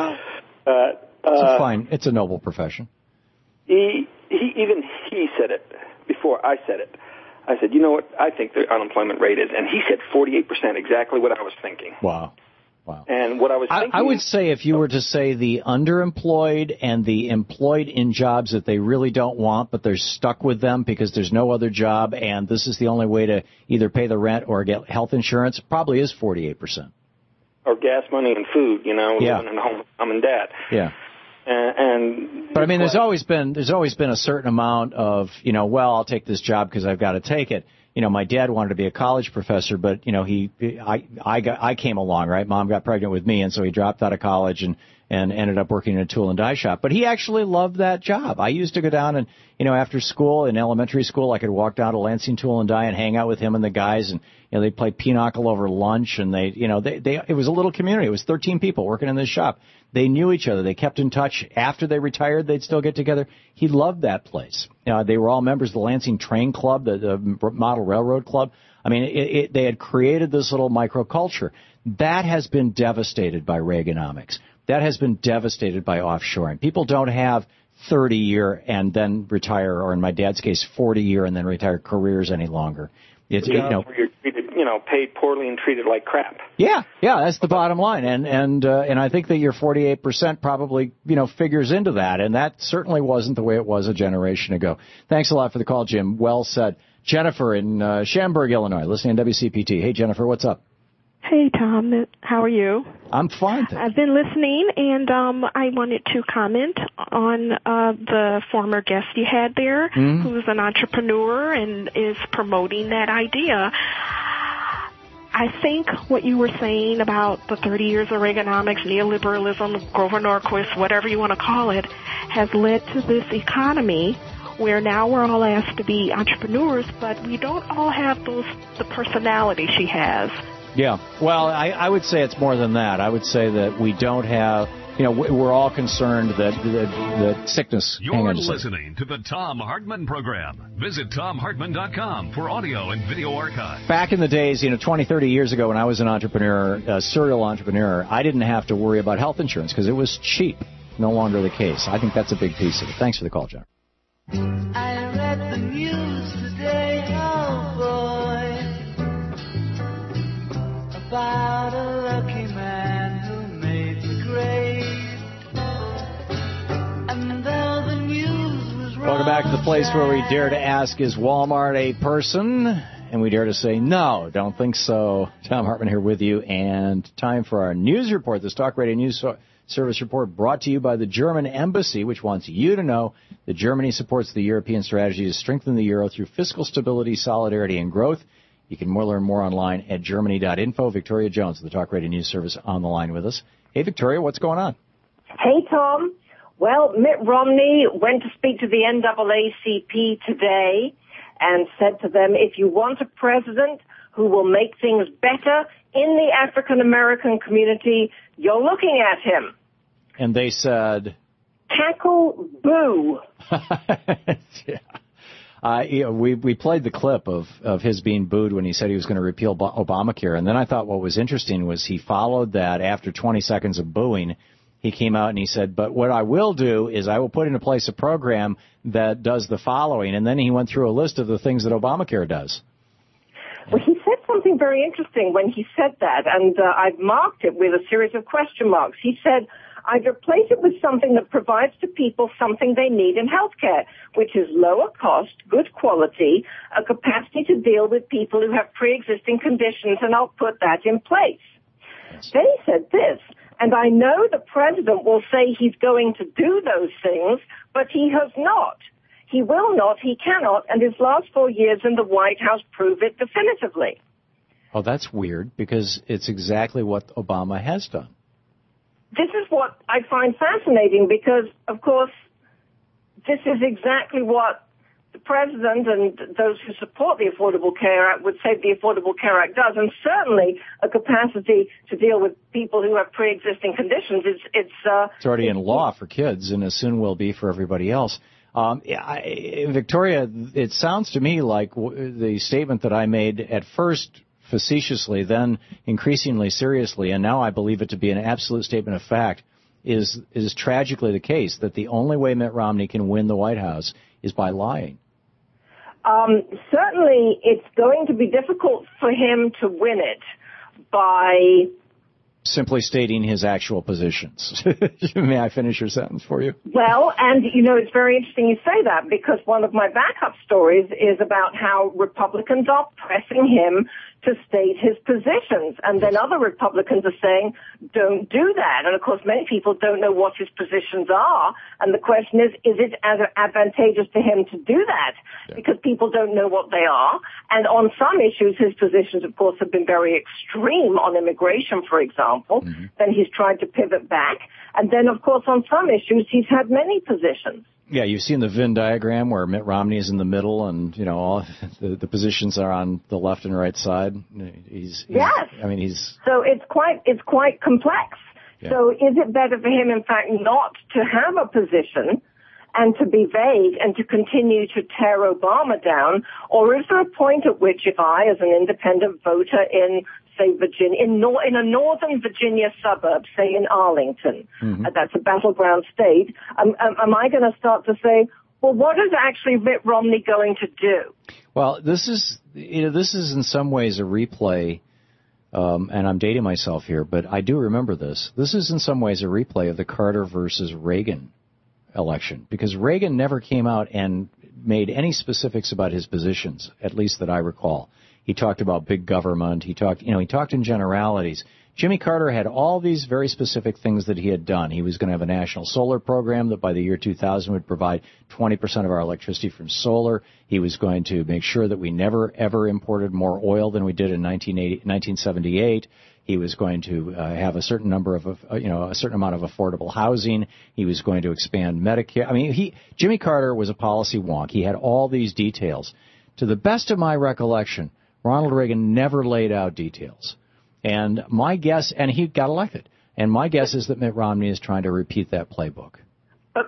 S2: It's a noble profession.
S19: He said it before I said it. I said, you know what I think the unemployment rate is? And he said 48%, exactly what I was thinking.
S2: Wow.
S19: And what I was thinking...
S2: I would say if you were to say the underemployed and the employed in jobs that they really don't want, but they're stuck with them because there's no other job and this is the only way to either pay the rent or get health insurance, probably is 48%.
S19: Or gas money and food, living in a home with mom and dad.
S2: Yeah. But I mean, there's always been a certain amount of, I'll take this job because I've got to take it. My dad wanted to be a college professor, but I came along, right? Mom got pregnant with me, and so he dropped out of college and ended up working in a tool and die shop. But he actually loved that job. I used to go down and after school in elementary school, I could walk down to Lansing Tool and Die and hang out with him and the guys, and they'd play pinochle over lunch, and it was a little community. It was 13 people working in this shop. They knew each other. They kept in touch. After they retired, they'd still get together. He loved that place. They were all members of the Lansing Train Club, the Model Railroad Club. I mean, they had created this little microculture. That has been devastated by Reaganomics. That has been devastated by offshoring. People don't have 30-year and then retire, or in my dad's case, 40-year and then retire careers any longer.
S19: Where you're treated, paid poorly and treated like crap.
S2: Yeah, that's the bottom line, and I think that your 48% probably figures into that, and that certainly wasn't the way it was a generation ago. Thanks a lot for the call, Jim. Well said. Jennifer in Schaumburg, Illinois, listening to WCPT. Hey, Jennifer, what's up?
S20: Hey, Tom. How are you?
S2: I'm fine, thanks.
S20: I've been listening, and I wanted to comment on the former guest you had there, who's an entrepreneur and is promoting that idea. I think what you were saying about the 30 years of Reaganomics, neoliberalism, Grover Norquist, whatever you want to call it, has led to this economy where now we're all asked to be entrepreneurs, but we don't all have the personality she has.
S2: Yeah. Well, I would say it's more than that. I would say that we don't have, we're all concerned that sickness.
S1: You're listening to the Thom Hartmann Program. Visit ThomHartmann.com for audio and video archive.
S2: Back in the days, 20, 30 years ago when I was an entrepreneur, a serial entrepreneur, I didn't have to worry about health insurance because it was cheap. No longer the case. I think that's a big piece of it. Thanks for the call, John.
S14: I read the news today, oh boy, about a lucky man who made the grade. And though the news was wrong,
S2: welcome back to the place where we dare to ask, is Walmart a person? And we dare to say, no, don't think so. Thom Hartmann here with you, and time for our news report, this Talk Radio News Service report brought to you by the German Embassy, which wants you to know that Germany supports the European strategy to strengthen the euro through fiscal stability, solidarity, and growth. You can learn more online at germany.info. Victoria Jones, the Talk Radio News Service, on the line with us. Hey, Victoria, what's going on?
S21: Hey, Tom. Well, Mitt Romney went to speak to the NAACP today and said to them, if you want a president who will make things better in the African-American community, you're looking at him.
S2: And they said,
S21: tackle boo.
S2: Yeah. We played the clip of his being booed when he said he was going to repeal Obamacare. And then I thought what was interesting was he followed that after 20 seconds of booing. He came out and he said, but what I will do is I will put into place a program that does the following. And then he went through a list of the things that Obamacare does.
S21: Well, he said something very interesting when he said that, and I've marked it with a series of question marks. He said, I'd replace it with something that provides to people something they need in healthcare, which is lower cost, good quality, a capacity to deal with people who have pre-existing conditions, and I'll put that in place. Yes. Then he said this, and I know the president will say he's going to do those things, but he has not. He will not, he cannot, and his last 4 years in the White House prove it definitively.
S2: Oh, that's weird, because it's exactly what Obama has done.
S21: This is what I find fascinating because, of course, this is exactly what the president and those who support the Affordable Care Act would say the Affordable Care Act does, and certainly a capacity to deal with people who have pre-existing conditions. It's
S2: already in law for kids, and it soon will be for everybody else. Victoria, it sounds to me like the statement that I made at first facetiously, then increasingly seriously, and now I believe it to be an absolute statement of fact, is tragically the case, that the only way Mitt Romney can win the White House is by lying.
S21: Certainly, it's going to be difficult for him to win it by
S2: simply stating his actual positions. May I finish your sentence for you?
S21: Well, and, it's very interesting you say that, because one of my backup stories is about how Republicans are pressing him to state his positions. And then other Republicans are saying, don't do that. And, of course, many people don't know what his positions are. And the question is it advantageous to him to do that? Yeah. Because people don't know what they are. And on some issues, his positions, of course, have been very extreme on immigration, for example. Mm-hmm. Then he's tried to pivot back. And then, of course, on some issues, he's had many positions.
S2: Yeah, you've seen the Venn diagram where Mitt Romney is in the middle, and all the positions are on the left and right side.
S21: Yes. So it's quite complex. Yeah. So is it better for him, in fact, not to have a position and to be vague and to continue to tear Obama down, or is there a point at which, if I, as an independent voter in, say, Virginia, in a northern Virginia suburb, say in Arlington, mm-hmm.
S2: that's
S21: a battleground state, am I going to start to say, well, what is actually Mitt Romney going to do?
S2: Well, this is in some ways a replay, and I'm dating myself here, but I do remember this. This is in some ways a replay of the Carter versus Reagan election, because Reagan never came out and made any specifics about his positions, at least that I recall. He talked about big government. He talked in generalities. Jimmy Carter had all these very specific things that he had done. He was going to have a national solar program that by the year 2000 would provide 20% of our electricity from solar. He was going to make sure that we never, ever imported more oil than we did in 1978. He was going to have a certain number of, a certain amount of affordable housing. He was going to expand Medicare. I mean, Jimmy Carter was a policy wonk. He had all these details. To the best of my recollection, Ronald Reagan never laid out details. And my guess, and he got elected, and my guess is that Mitt Romney is trying to repeat that playbook.
S21: But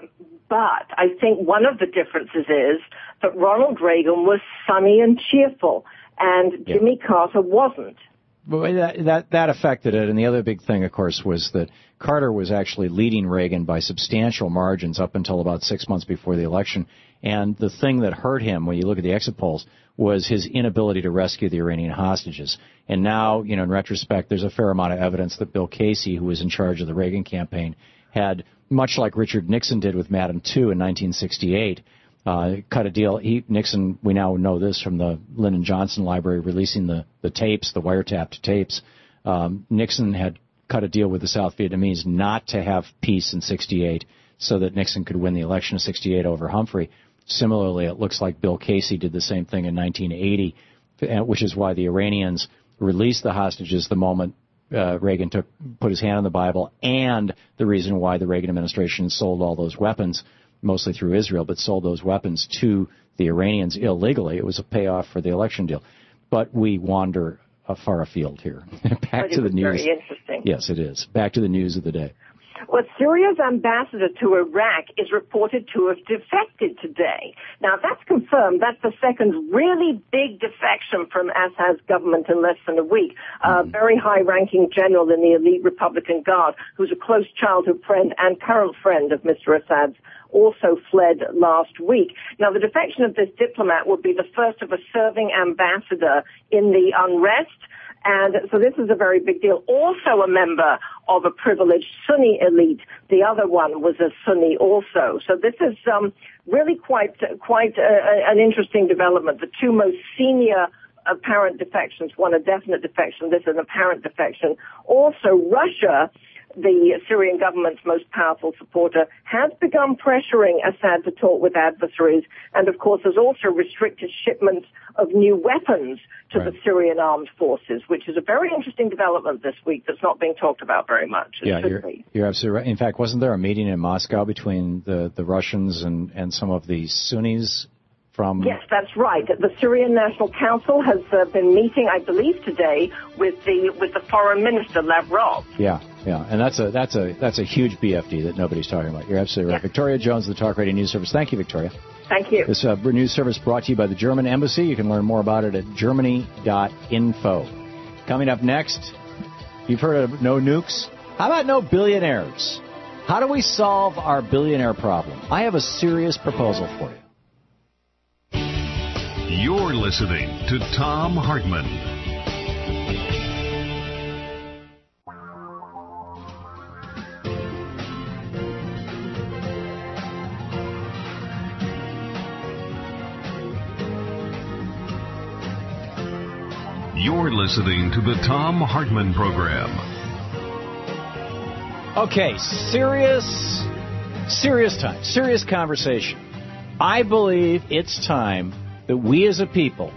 S21: I think one of the differences is that Ronald Reagan was sunny and cheerful, and Jimmy Carter wasn't.
S2: But that affected it, and the other big thing, of course, was that Carter was actually leading Reagan by substantial margins up until about 6 months before the election. And the thing that hurt him, when you look at the exit polls, was his inability to rescue the Iranian hostages. And now, in retrospect, there's a fair amount of evidence that Bill Casey, who was in charge of the Reagan campaign, had, much like Richard Nixon did with Madam 2 in 1968, cut a deal. Nixon, we now know this from the Lyndon Johnson Library releasing the tapes, the wiretapped tapes. Nixon had cut a deal with the South Vietnamese not to have peace in 68 so that Nixon could win the election of 68 over Humphrey. Similarly, it looks like Bill Casey did the same thing in 1980, which is why the Iranians released the hostages the moment Reagan put his hand on the Bible, and the reason why the Reagan administration sold all those weapons, mostly through Israel, but sold those weapons to the Iranians illegally. It was a payoff for the election deal. But we wander far afield here. Back to the news.
S21: Very interesting.
S2: Yes, it is. Back to the news of the day.
S21: Well, Syria's ambassador to Iraq is reported to have defected today. Now, if that's confirmed, that's the second really big defection from Assad's government in less than a week. A very high-ranking general in the elite Republican Guard, who's a close childhood friend and current friend of Mr. Assad's, also fled last week. Now, the defection of this diplomat will be the first of a serving ambassador in the unrest. And so this is a very big deal. Also a member of a privileged Sunni elite. The other one was a Sunni also. So this is really quite an interesting development. The two most senior apparent defections, one a definite defection, this an apparent defection. Also, Russia, the Syrian government's most powerful supporter, has begun pressuring Assad to talk with adversaries, and of course has also restricted shipments of new weapons to the Syrian armed forces, which is a very interesting development this week that's not being talked about very much.
S2: Yeah, you're absolutely right. In fact, wasn't there a meeting in Moscow between the Russians and some of the Sunnis from...
S21: Yes, that's right. The Syrian National Council has been meeting, I believe, today with the Foreign Minister, Lavrov.
S2: Yeah, and that's a huge BFD that nobody's talking about. You're absolutely right. Victoria Jones, the Talk Radio News Service. Thank you, Victoria.
S21: Thank you.
S2: This news service brought to you by the German Embassy. You can learn more about it at germany.info. Coming up next, you've heard of no nukes. How about no billionaires? How do we solve our billionaire problem? I have a serious proposal for you.
S1: You're listening to Thom Hartmann. You're listening to the Thom Hartmann Program.
S2: Okay, serious time, serious conversation. I believe it's time that we as a people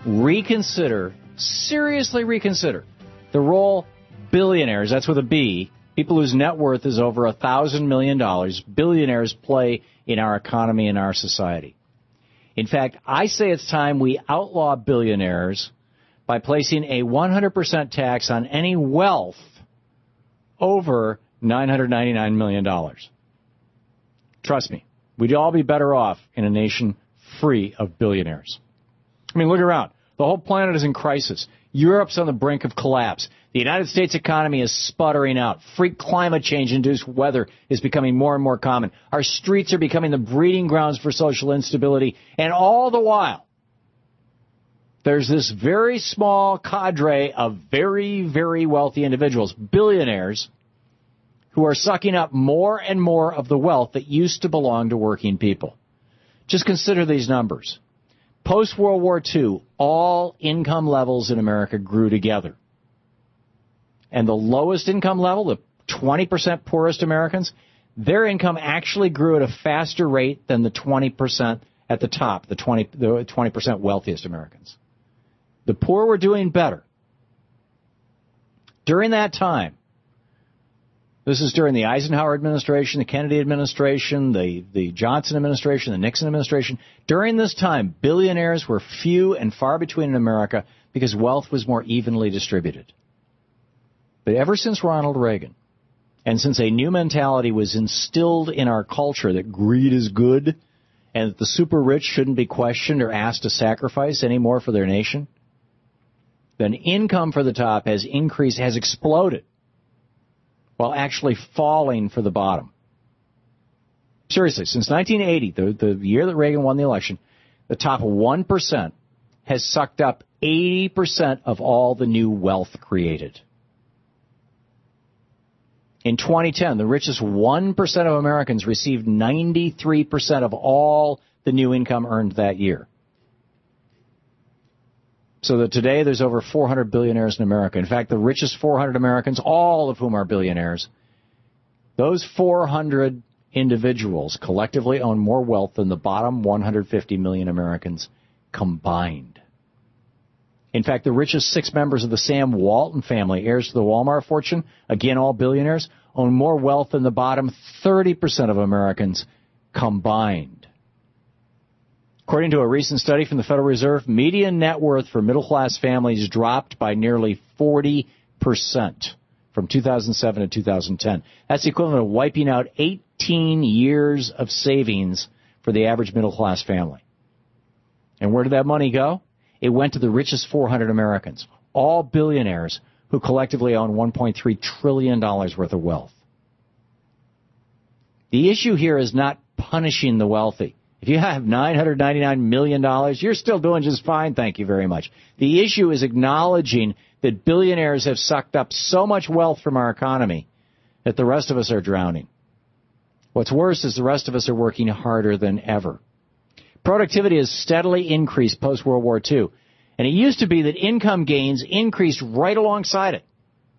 S2: seriously reconsider the role billionaires, that's with a B, people whose net worth is over $1,000 million, billionaires play in our economy and our society. In fact, I say it's time we outlaw billionaires by placing a 100% tax on any wealth over $999 million. Trust me, we'd all be better off in a nation free of billionaires. I mean, look around. The whole planet is in crisis. Europe's on the brink of collapse. The United States economy is sputtering out. Freak climate change-induced weather is becoming more and more common. Our streets are becoming the breeding grounds for social instability. And all the while, there's this very small cadre of very, very wealthy individuals, billionaires, who are sucking up more and more of the wealth that used to belong to working people. Just consider these numbers. Post-World War II, all income levels in America grew together. And the lowest income level, the 20% poorest Americans, their income actually grew at a faster rate than the 20% at the top, the 20% wealthiest Americans. The poor were doing better. During that time, this is during the Eisenhower administration, the Kennedy administration, the Johnson administration, the Nixon administration. During this time, billionaires were few and far between in America because wealth was more evenly distributed. But ever since Ronald Reagan, and since a new mentality was instilled in our culture that greed is good and that the super rich shouldn't be questioned or asked to sacrifice anymore for their nation, then income for the top has increased, has exploded, while actually falling for the bottom. Seriously, since 1980, the year that Reagan won the election, the top 1% has sucked up 80% of all the new wealth created. In 2010, the richest 1% of Americans received 93% of all the new income earned that year. So that today there's over 400 billionaires in America. In fact, the richest 400 Americans, all of whom are billionaires, those 400 individuals collectively own more wealth than the bottom 150 million Americans combined. In fact, the richest 6 members of the Sam Walton family, heirs to the Walmart fortune, again all billionaires, own more wealth than the bottom 30% of Americans combined. According to a recent study from the Federal Reserve, median net worth for middle-class families dropped by nearly 40% from 2007 to 2010. That's the equivalent of wiping out 18 years of savings for the average middle-class family. And where did that money go? It went to the richest 400 Americans, all billionaires who collectively own $1.3 trillion worth of wealth. The issue here is not punishing the wealthy. If you have $999 million, you're still doing just fine, thank you very much. The issue is acknowledging that billionaires have sucked up so much wealth from our economy that the rest of us are drowning. What's worse is the rest of us are working harder than ever. Productivity has steadily increased post-World War II, and it used to be that income gains increased right alongside it.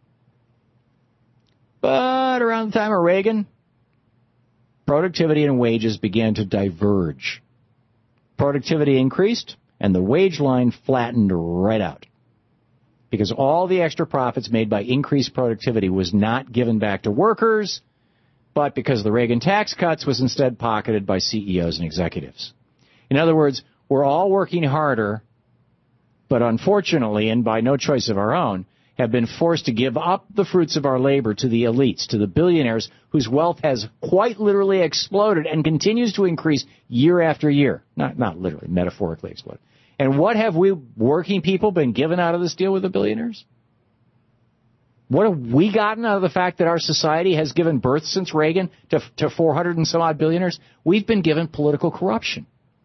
S2: But around the time of Reagan, productivity and wages began to diverge. Productivity increased, and the wage line flattened right out. Because all the extra profits made by increased productivity was not given back to workers, but because of the Reagan tax cuts was instead pocketed by CEOs and executives. In other words, we're all working harder, but unfortunately, and by no choice of our own, have been forced to give up the fruits of our labor to the elites, to the billionaires whose wealth has quite literally exploded and continues to increase year after year. Not literally, metaphorically exploded. And what have we working people been given out of this deal with the billionaires? What have we gotten out of the fact that our society has given birth since Reagan to 400 and some odd billionaires? We've been given political corruption.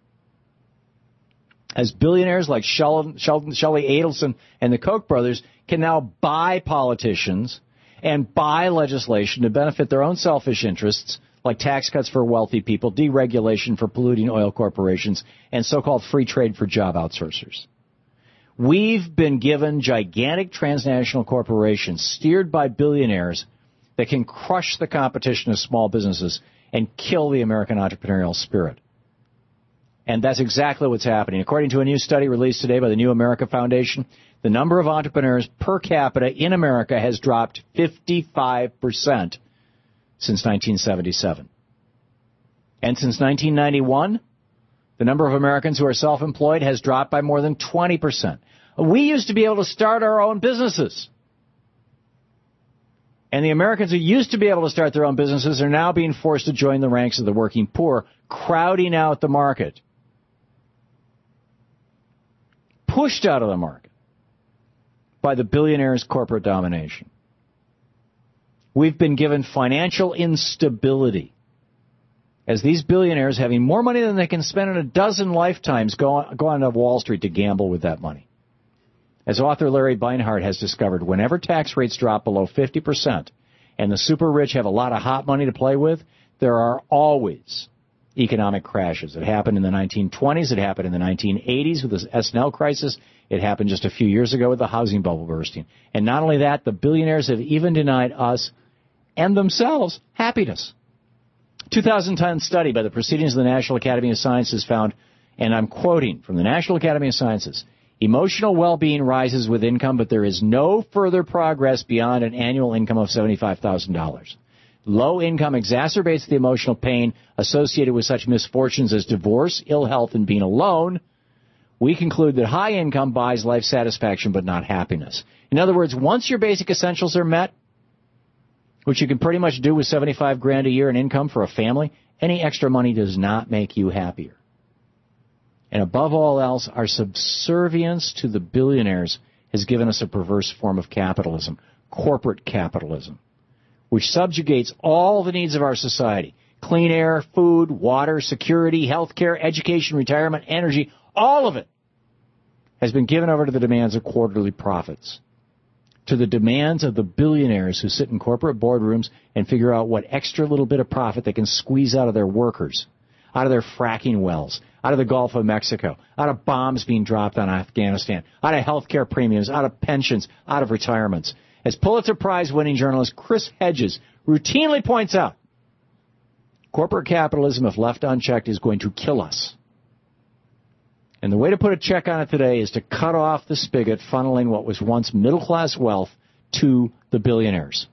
S2: As billionaires like Shelley Adelson and the Koch brothers can now buy politicians and buy legislation to benefit their own selfish interests, like tax cuts for wealthy people, deregulation for polluting oil corporations, and so-called free trade for job outsourcers. We've been given gigantic transnational corporations steered by billionaires that can crush the competition of small businesses and kill the American entrepreneurial spirit. And that's exactly what's happening. According to a new study released today by the New America Foundation, the number of entrepreneurs per capita in America has dropped 55% since 1977. And since 1991, the number of Americans who are self-employed has dropped by more than 20%. We used to be able to start our own businesses. And the Americans who used to be able to start their own businesses are now being forced to join the ranks of the working poor, crowding out the market. Pushed out of the market by the billionaires' corporate domination. We've been given financial instability as these billionaires, having more money than they can spend in a dozen lifetimes, go on to Wall Street to gamble with that money. As author Larry Beinhart has discovered, whenever tax rates drop below 50% and the super rich have a lot of hot money to play with, there are always economic crashes. It happened in the 1920s. It happened in the 1980s with the S&L crisis. It happened just a few years ago with the housing bubble bursting. And not only that, the billionaires have even denied us and themselves happiness. 2010 study by the Proceedings of the National Academy of Sciences found, and I'm quoting from the National Academy of Sciences, emotional well-being rises with income, but there is no further progress beyond an annual income of $75,000. Low income exacerbates the emotional pain associated with such misfortunes as divorce, ill health, and being alone. We conclude that high income buys life satisfaction but not happiness. In other words, once your basic essentials are met, which you can pretty much do with $75,000 a year in income for a family, any extra money does not make you happier. And above all else, our subservience to the billionaires has given us a perverse form of capitalism, corporate capitalism, which subjugates all the needs of our society. Clean air, food, water, security, health care, education, retirement, energy, all of it has been given over to the demands of quarterly profits, to the demands of the billionaires who sit in corporate boardrooms and figure out what extra little bit of profit they can squeeze out of their workers, out of their fracking wells, out of the Gulf of Mexico, out of bombs being dropped on Afghanistan, out of health care premiums, out of pensions, out of retirements. As Pulitzer Prize-winning journalist Chris Hedges routinely points out, corporate capitalism, if left unchecked, is going to kill us. And the way to put a check on it today is to cut off the spigot funneling what was once middle-class wealth to the billionaires.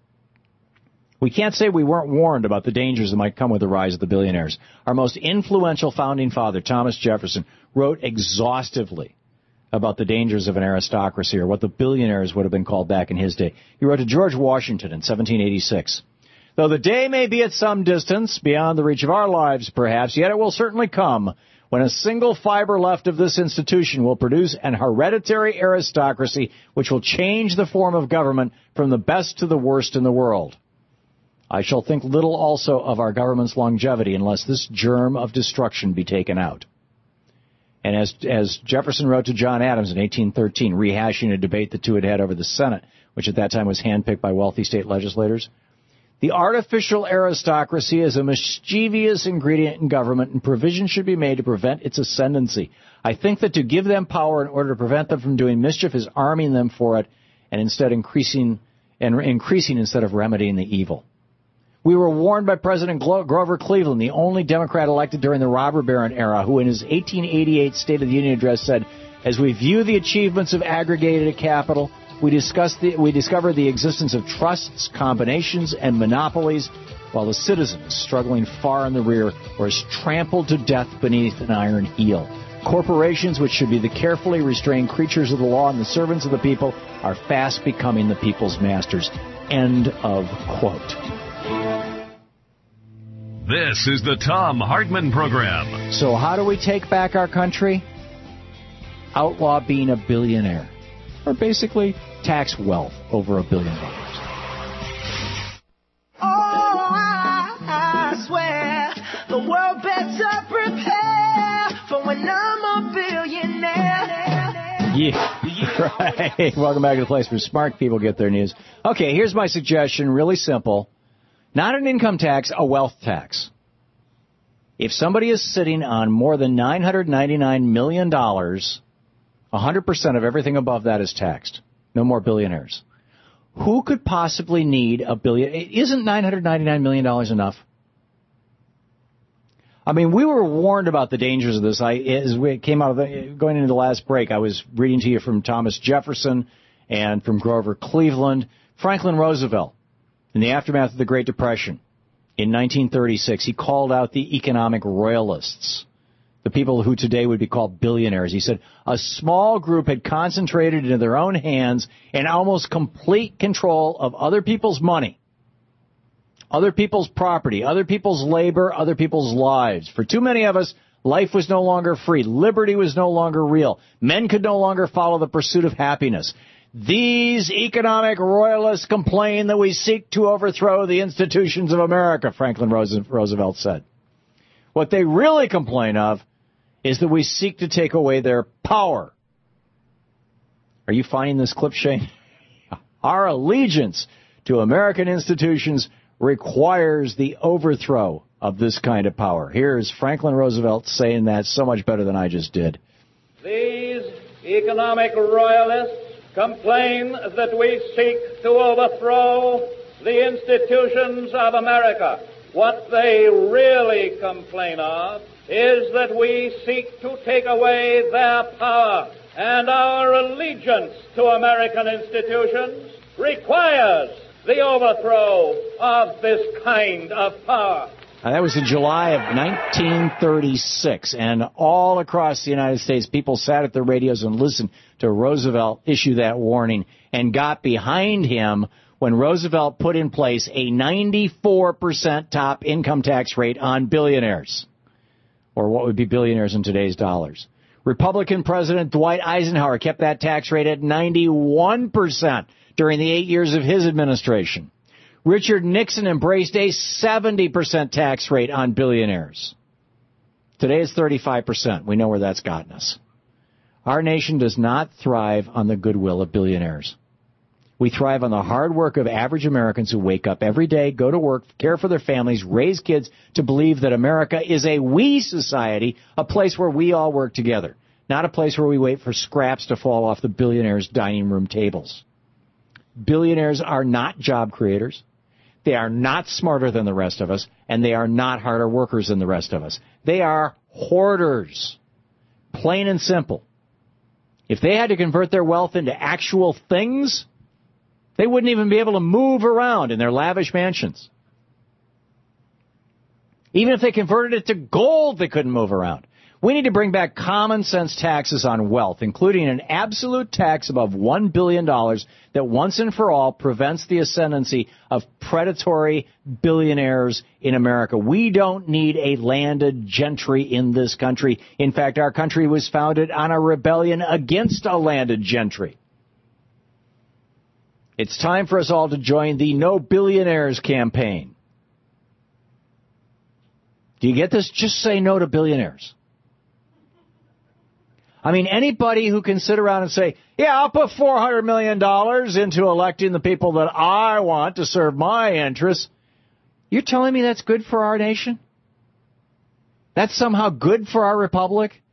S2: We can't say we weren't warned about the dangers that might come with the rise of the billionaires. Our most influential founding father, Thomas Jefferson, wrote exhaustively about the dangers of an aristocracy, or what the billionaires would have been called back in his day. He wrote to George Washington in 1786, "Though the day may be at some distance, beyond the reach of our lives perhaps, yet it will certainly come when a single fiber left of this institution will produce an hereditary aristocracy which will change the form of government from the best to the worst in the world. I shall think little also of our government's longevity unless this germ of destruction be taken out." And as Jefferson wrote to John Adams in 1813, rehashing a debate the two had had over the Senate, which at that time was handpicked by wealthy state legislators, "The artificial aristocracy is a mischievous ingredient in government, and provision should be made to prevent its ascendancy. I think that to give them power in order to prevent them from doing mischief is arming them for it, and instead increasing instead of remedying the evil." We were warned by President Grover Cleveland, the only Democrat elected during the robber baron era, who in his 1888 State of the Union address said, "As we view the achievements of aggregated capital, we discover the existence of trusts, combinations, and monopolies, while the citizen is struggling far in the rear or is trampled to death beneath an iron heel. Corporations, which should be the carefully restrained creatures of the law and the servants of the people, are fast becoming the people's masters." End of quote.
S1: This is the Thom Hartmann Program.
S2: So how do we take back our country? Outlaw being a billionaire. Or basically, tax wealth over $1 billion.
S14: Oh, I swear the world better prepare for when I'm a billionaire.
S2: Yeah, right. Welcome back to the place where smart people get their news. Okay, here's my suggestion, really simple. Not an income tax, a wealth tax. If somebody is sitting on more than $999 million, 100% of everything above that is taxed. No more billionaires. Who could possibly need $1 billion? Isn't $999 million enough? I mean, we were warned about the dangers of this. As we came out of going into the last break, I was reading to you from Thomas Jefferson and from Grover Cleveland, Franklin Roosevelt. In the aftermath of the Great Depression, in 1936, he called out the economic royalists, the people who today would be called billionaires. He said, a small group had concentrated into their own hands and almost complete control of other people's money, other people's property, other people's labor, other people's lives. For too many of us, life was no longer free. Liberty was no longer real. Men could no longer follow the pursuit of happiness. These economic royalists complain that we seek to overthrow the institutions of America, Franklin Roosevelt said. What they really complain of is that we seek to take away their power. Are you finding this clip, Shane? Our allegiance to American institutions requires the overthrow of this kind of power. Here's Franklin Roosevelt saying that so much better than I just did.
S4: These economic royalists complain that we seek to overthrow the institutions of America. What they really complain of is that we seek to take away their power, and our allegiance to American institutions requires the overthrow of this kind of power.
S2: That was in July of 1936, and all across the United States, people sat at their radios and listened to Roosevelt issue that warning and got behind him when Roosevelt put in place a 94% top income tax rate on billionaires, or what would be billionaires in today's dollars. Republican President Dwight Eisenhower kept that tax rate at 91% during the 8 years of his administration. Richard Nixon embraced a 70% tax rate on billionaires. Today it's 35%. We know where that's gotten us. Our nation does not thrive on the goodwill of billionaires. We thrive on the hard work of average Americans who wake up every day, go to work, care for their families, raise kids to believe that America is a we society, a place where we all work together, not a place where we wait for scraps to fall off the billionaires' dining room tables. Billionaires are not job creators. They are not smarter than the rest of us, and they are not harder workers than the rest of us. They are hoarders, plain and simple. If they had to convert their wealth into actual things, they wouldn't even be able to move around in their lavish mansions. Even if they converted it to gold, they couldn't move around. We need to bring back common sense taxes on wealth, including an absolute tax above $1 billion that once and for all prevents the ascendancy of predatory billionaires in America. We don't need a landed gentry in this country. In fact, our country was founded on a rebellion against a landed gentry. It's time for us all to join the No Billionaires campaign. Do you get this? Just say no to billionaires. I mean, anybody who can sit around and say, yeah, I'll put $400 million into electing the people that I want to serve my interests, you're telling me that's good for our nation? That's somehow good for our republic?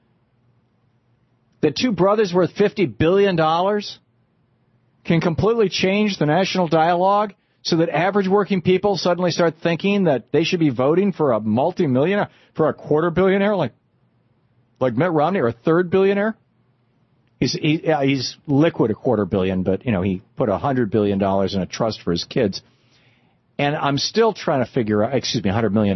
S2: That two brothers worth $50 billion can completely change the national dialogue so that average working people suddenly start thinking that they should be voting for a multi-millionaire, for a quarter billionaire like Mitt Romney, or a third billionaire? He's liquid a quarter billion, but, he put $100 billion in a trust for his kids. And I'm still trying to figure out, $100 million.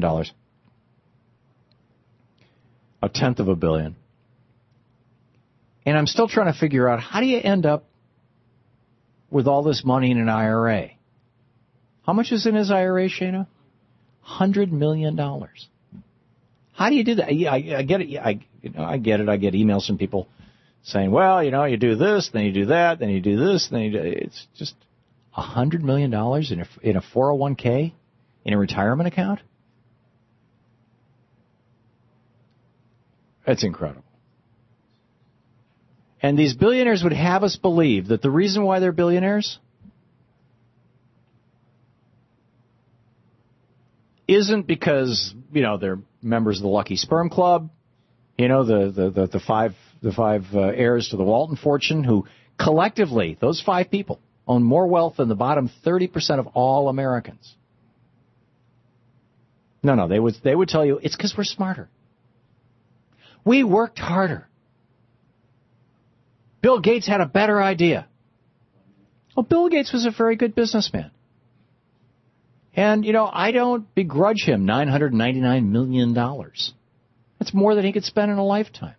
S2: A tenth of a billion. And I'm still trying to figure out, how do you end up with all this money in an IRA? How much is in his IRA, Shana? $100 million. How do you do that? I get it. I get it. I get emails from people saying, well, you do this, then you do that, then you do this, then you do... It's just $100 million in a 401k, in a retirement account? That's incredible. And these billionaires would have us believe that the reason why they're billionaires isn't because, they're members of the Lucky Sperm Club, the five heirs to the Walton fortune, who collectively, those five people, own more wealth than the bottom 30% of all Americans. No, they would tell you it's because we're smarter. We worked harder. Bill Gates had a better idea. Well, Bill Gates was a very good businessman. And, I don't begrudge him $999 million. That's more than he could spend in a lifetime.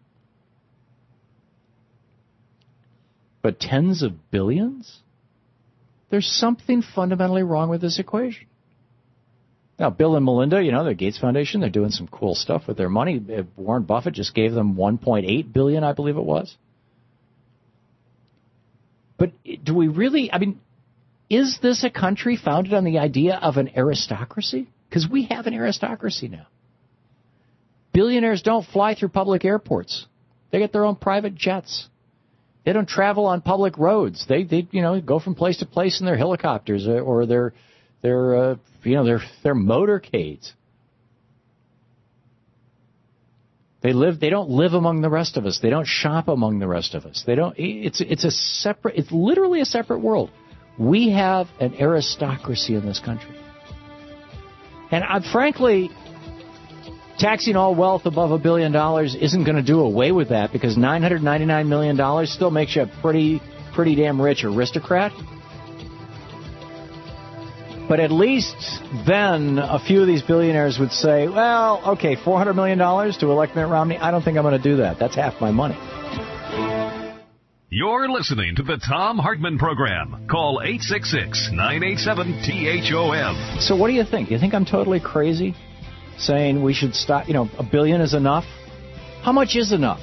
S2: But tens of billions? There's something fundamentally wrong with this equation. Now, Bill and Melinda, the Gates Foundation, they're doing some cool stuff with their money. Warren Buffett just gave them $1.8 billion, I believe it was. But do we really, is this a country founded on the idea of an aristocracy? Because we have an aristocracy now. Billionaires don't fly through public airports. They get their own private jets. They don't travel on public roads. They go from place to place in their helicopters or their motorcades. They don't live among the rest of us. They don't shop among the rest of us. It's literally a separate world. We have an aristocracy in this country. And frankly, taxing all wealth above $1 billion isn't going to do away with that, because $999 million still makes you a pretty damn rich aristocrat. But at least then a few of these billionaires would say, well, okay, $400 million to elect Mitt Romney, I don't think I'm going to do that. That's half my money.
S1: You're listening to the Thom Hartmann Program. Call 866-987-THOM.
S2: So what do you think? You think I'm totally crazy saying we should stop, $1 billion is enough? How much is enough?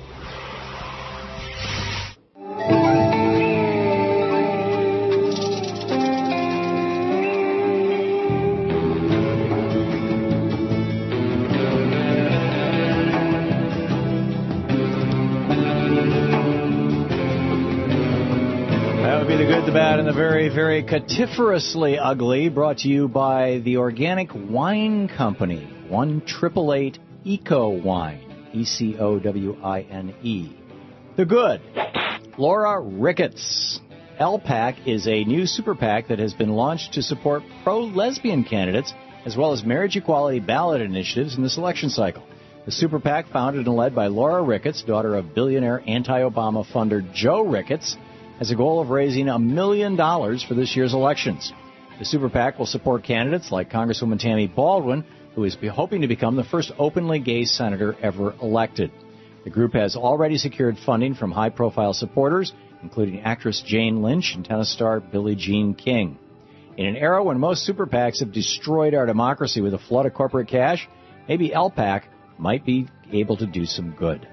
S2: The bad, and the very, very catiferously ugly, brought to you by the Organic Wine Company, 1-888 Eco Wine, ECOWINE. The good, Laura Ricketts. LPAC is a new super PAC that has been launched to support pro-lesbian candidates as well as marriage equality ballot initiatives in this election cycle. The super PAC, founded and led by Laura Ricketts, daughter of billionaire anti-Obama funder Joe Ricketts, has a goal of raising $1 million for this year's elections. The super PAC will support candidates like Congresswoman Tammy Baldwin, who is hoping to become the first openly gay senator ever elected. The group has already secured funding from high-profile supporters, including actress Jane Lynch and tennis star Billie Jean King. In an era when most super PACs have destroyed our democracy with a flood of corporate cash, maybe LPAC might be able to do some good.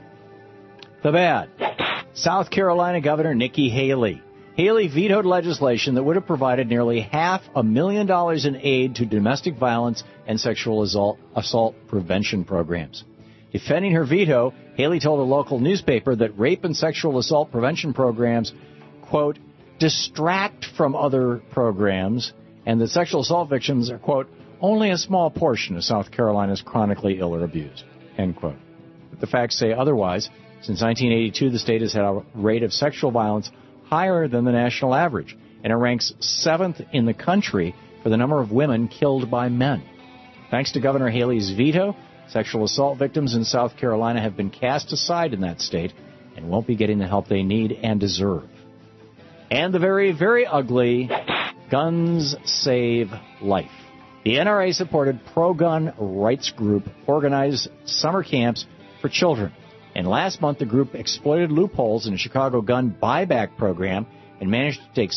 S2: The bad. South Carolina Governor Nikki Haley. Haley vetoed legislation that would have provided nearly $500,000 in aid to domestic violence and sexual assault prevention programs. Defending her veto, Haley told a local newspaper that rape and sexual assault prevention programs, quote, distract from other programs, and that sexual assault victims are, quote, only a small portion of South Carolina's chronically ill or abused, end quote. But the facts say otherwise. Since 1982, the state has had a rate of sexual violence higher than the national average, and it ranks 7th in the country for the number of women killed by men. Thanks to Governor Haley's veto, sexual assault victims in South Carolina have been cast aside in that state and won't be getting the help they need and deserve. And the very, very ugly Guns Save Life. The NRA-supported pro-gun rights group organized summer camps for children. And last month, the group exploited loopholes in a Chicago gun buyback program and managed to take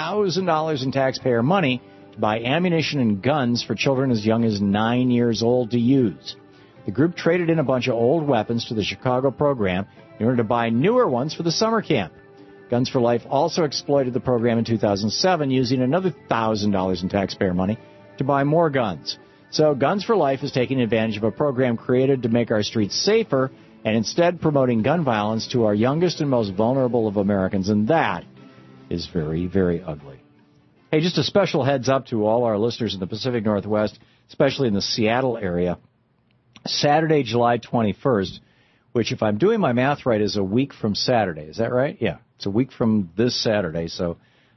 S2: $6,000 in taxpayer money to buy ammunition and guns for children as young as 9 years old to use. The group traded in a bunch of old weapons to the Chicago program in order to buy newer ones for the summer camp. Guns for Life also exploited the program in 2007, using another $1,000 in taxpayer money to buy more guns. So Guns for Life is taking advantage of a program created to make our streets safer and instead promoting gun violence to our youngest and most vulnerable of Americans, and that is very, very ugly. Hey, just a special heads up to all our listeners in the Pacific Northwest, especially in the Seattle area. Saturday, July 21st, which, if I'm doing my math right, is a week from Saturday. Is that right? Yeah, it's a week from this Saturday, so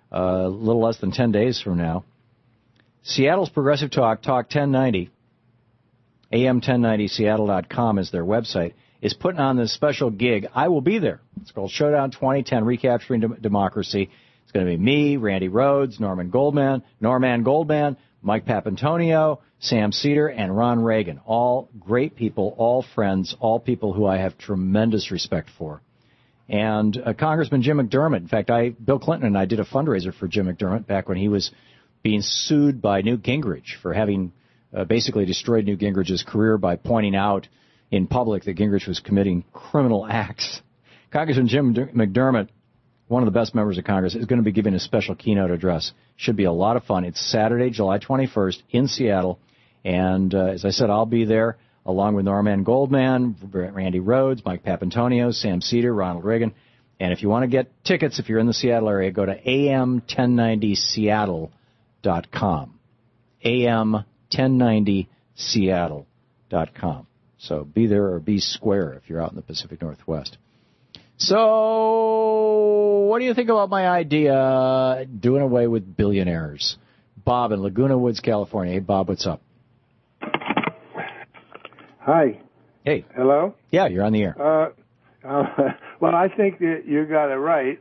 S2: a little less than 10 days from now. Seattle's Progressive Talk, Talk 1090, AM1090Seattle.com is their website, is putting on this special gig. I will be there. It's called Showdown 2010, Recapturing Democracy. It's going to be me, Randy Rhodes, Norman Goldman, Mike Papantonio, Sam Cedar, and Ron Reagan. All great people, all friends, all people who I have tremendous respect for. And Congressman Jim McDermott. In fact, Bill Clinton and I did a fundraiser for Jim McDermott back when he was being sued by Newt Gingrich for having basically destroyed Newt Gingrich's career by pointing out in public that Gingrich was committing criminal acts. Congressman Jim McDermott, one of the best members of Congress, is going to be giving a special keynote address. Should be a lot of fun. It's Saturday, July 21st in Seattle. And as I said, I'll be there along with Norman Goldman, Randy Rhodes, Mike Papantonio, Sam Cedar, Ronald Reagan. And if you want to get tickets, if you're in the Seattle area, go to am1090seattle.com. am1090seattle.com. So be there or be square if you're out in the Pacific Northwest. So what do you think about my idea doing away with billionaires? Bob in Laguna Woods, California. Hey, Bob, what's up?
S5: Hi.
S2: Hey.
S5: Hello?
S2: Yeah, you're on the air.
S5: Well, I think that you got it right.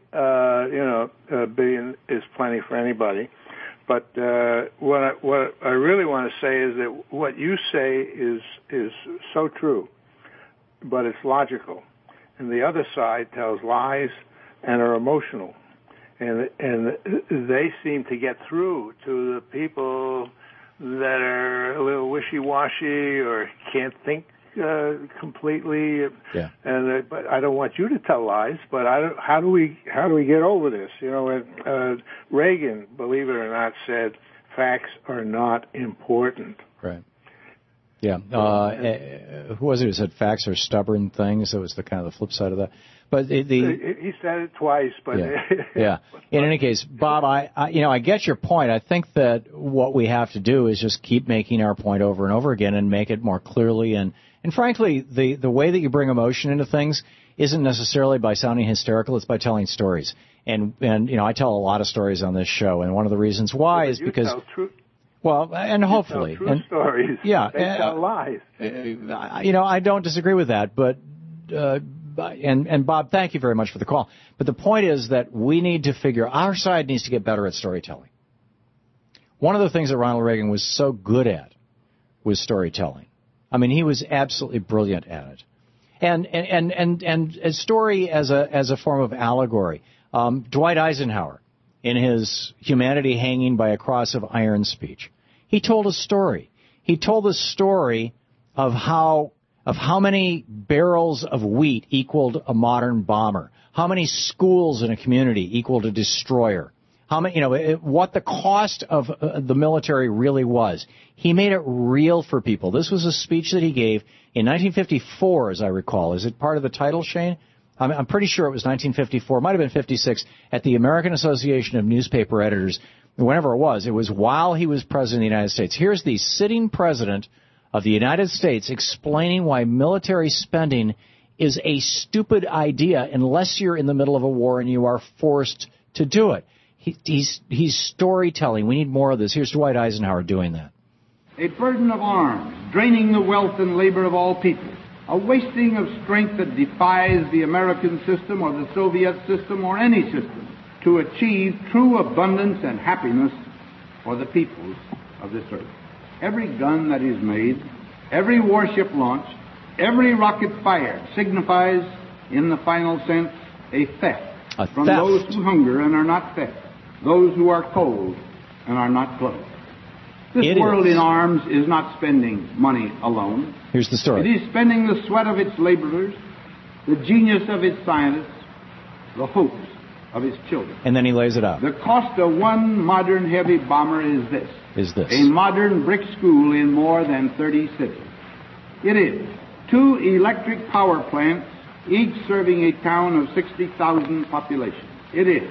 S5: A billion is plenty for anybody. But what I really want to say is that what you say is so true, but it's logical. And the other side tells lies and are emotional. And they seem to get through to the people that are a little wishy-washy or can't think completely.
S2: Yeah.
S5: But I don't want you to tell lies. But how do we get over this? Reagan, believe it or not, said facts are not important.
S2: Right. Yeah. Who was it who said facts are stubborn things? That was the kind of the flip side of that. But
S5: he said it twice. But
S2: yeah. In any case, Bob, I get your point. I think that what we have to do is just keep making our point over and over again and make it more clearly. And frankly, the way that you bring emotion into things isn't necessarily by sounding hysterical. It's by telling stories. And I tell a lot of stories on this show. And one of the reasons why is because.
S5: Tell truth.
S2: Well, and hopefully.
S5: True stories.
S2: Yeah.
S5: They tell lies.
S2: I don't disagree with that, but. And Bob, thank you very much for the call. But the point is that we need to our side needs to get better at storytelling. One of the things that Ronald Reagan was so good at was storytelling. I mean, he was absolutely brilliant at it. And a story as a form of allegory. Dwight Eisenhower, in his Humanity Hanging by a Cross of Iron speech, he told a story. He told the story of how many barrels of wheat equaled a modern bomber, how many schools in a community equaled a destroyer, what the cost of the military really was. He made it real for people. This was a speech that he gave in 1954, as I recall. Is it part of the title, Shane? I'm pretty sure it was 1954. It might have been 56 at the American Association of Newspaper Editors. Whenever it was while he was president of the United States. Here's the sitting president of the United States explaining why military spending is a stupid idea unless you're in the middle of a war and you are forced to do it. He's storytelling. We need more of this. Here's Dwight Eisenhower doing that.
S22: A burden of arms, draining the wealth and labor of all people, a wasting of strength that defies the American system or the Soviet system or any system to achieve true abundance and happiness for the peoples of this earth. Every gun that is made, every warship launched, every rocket fired signifies, in the final sense, a theft from those who hunger and are not fed, those who are cold and are not clothed. This world in arms is not spending money alone.
S2: Here's the story.
S22: It is spending the sweat of its laborers, the genius of its scientists, the hopes of its children.
S2: And then he lays it out.
S22: The cost of one modern heavy bomber is this. A modern brick school in more than 30 cities. It is 2 electric power plants, each serving a town of 60,000 population. It is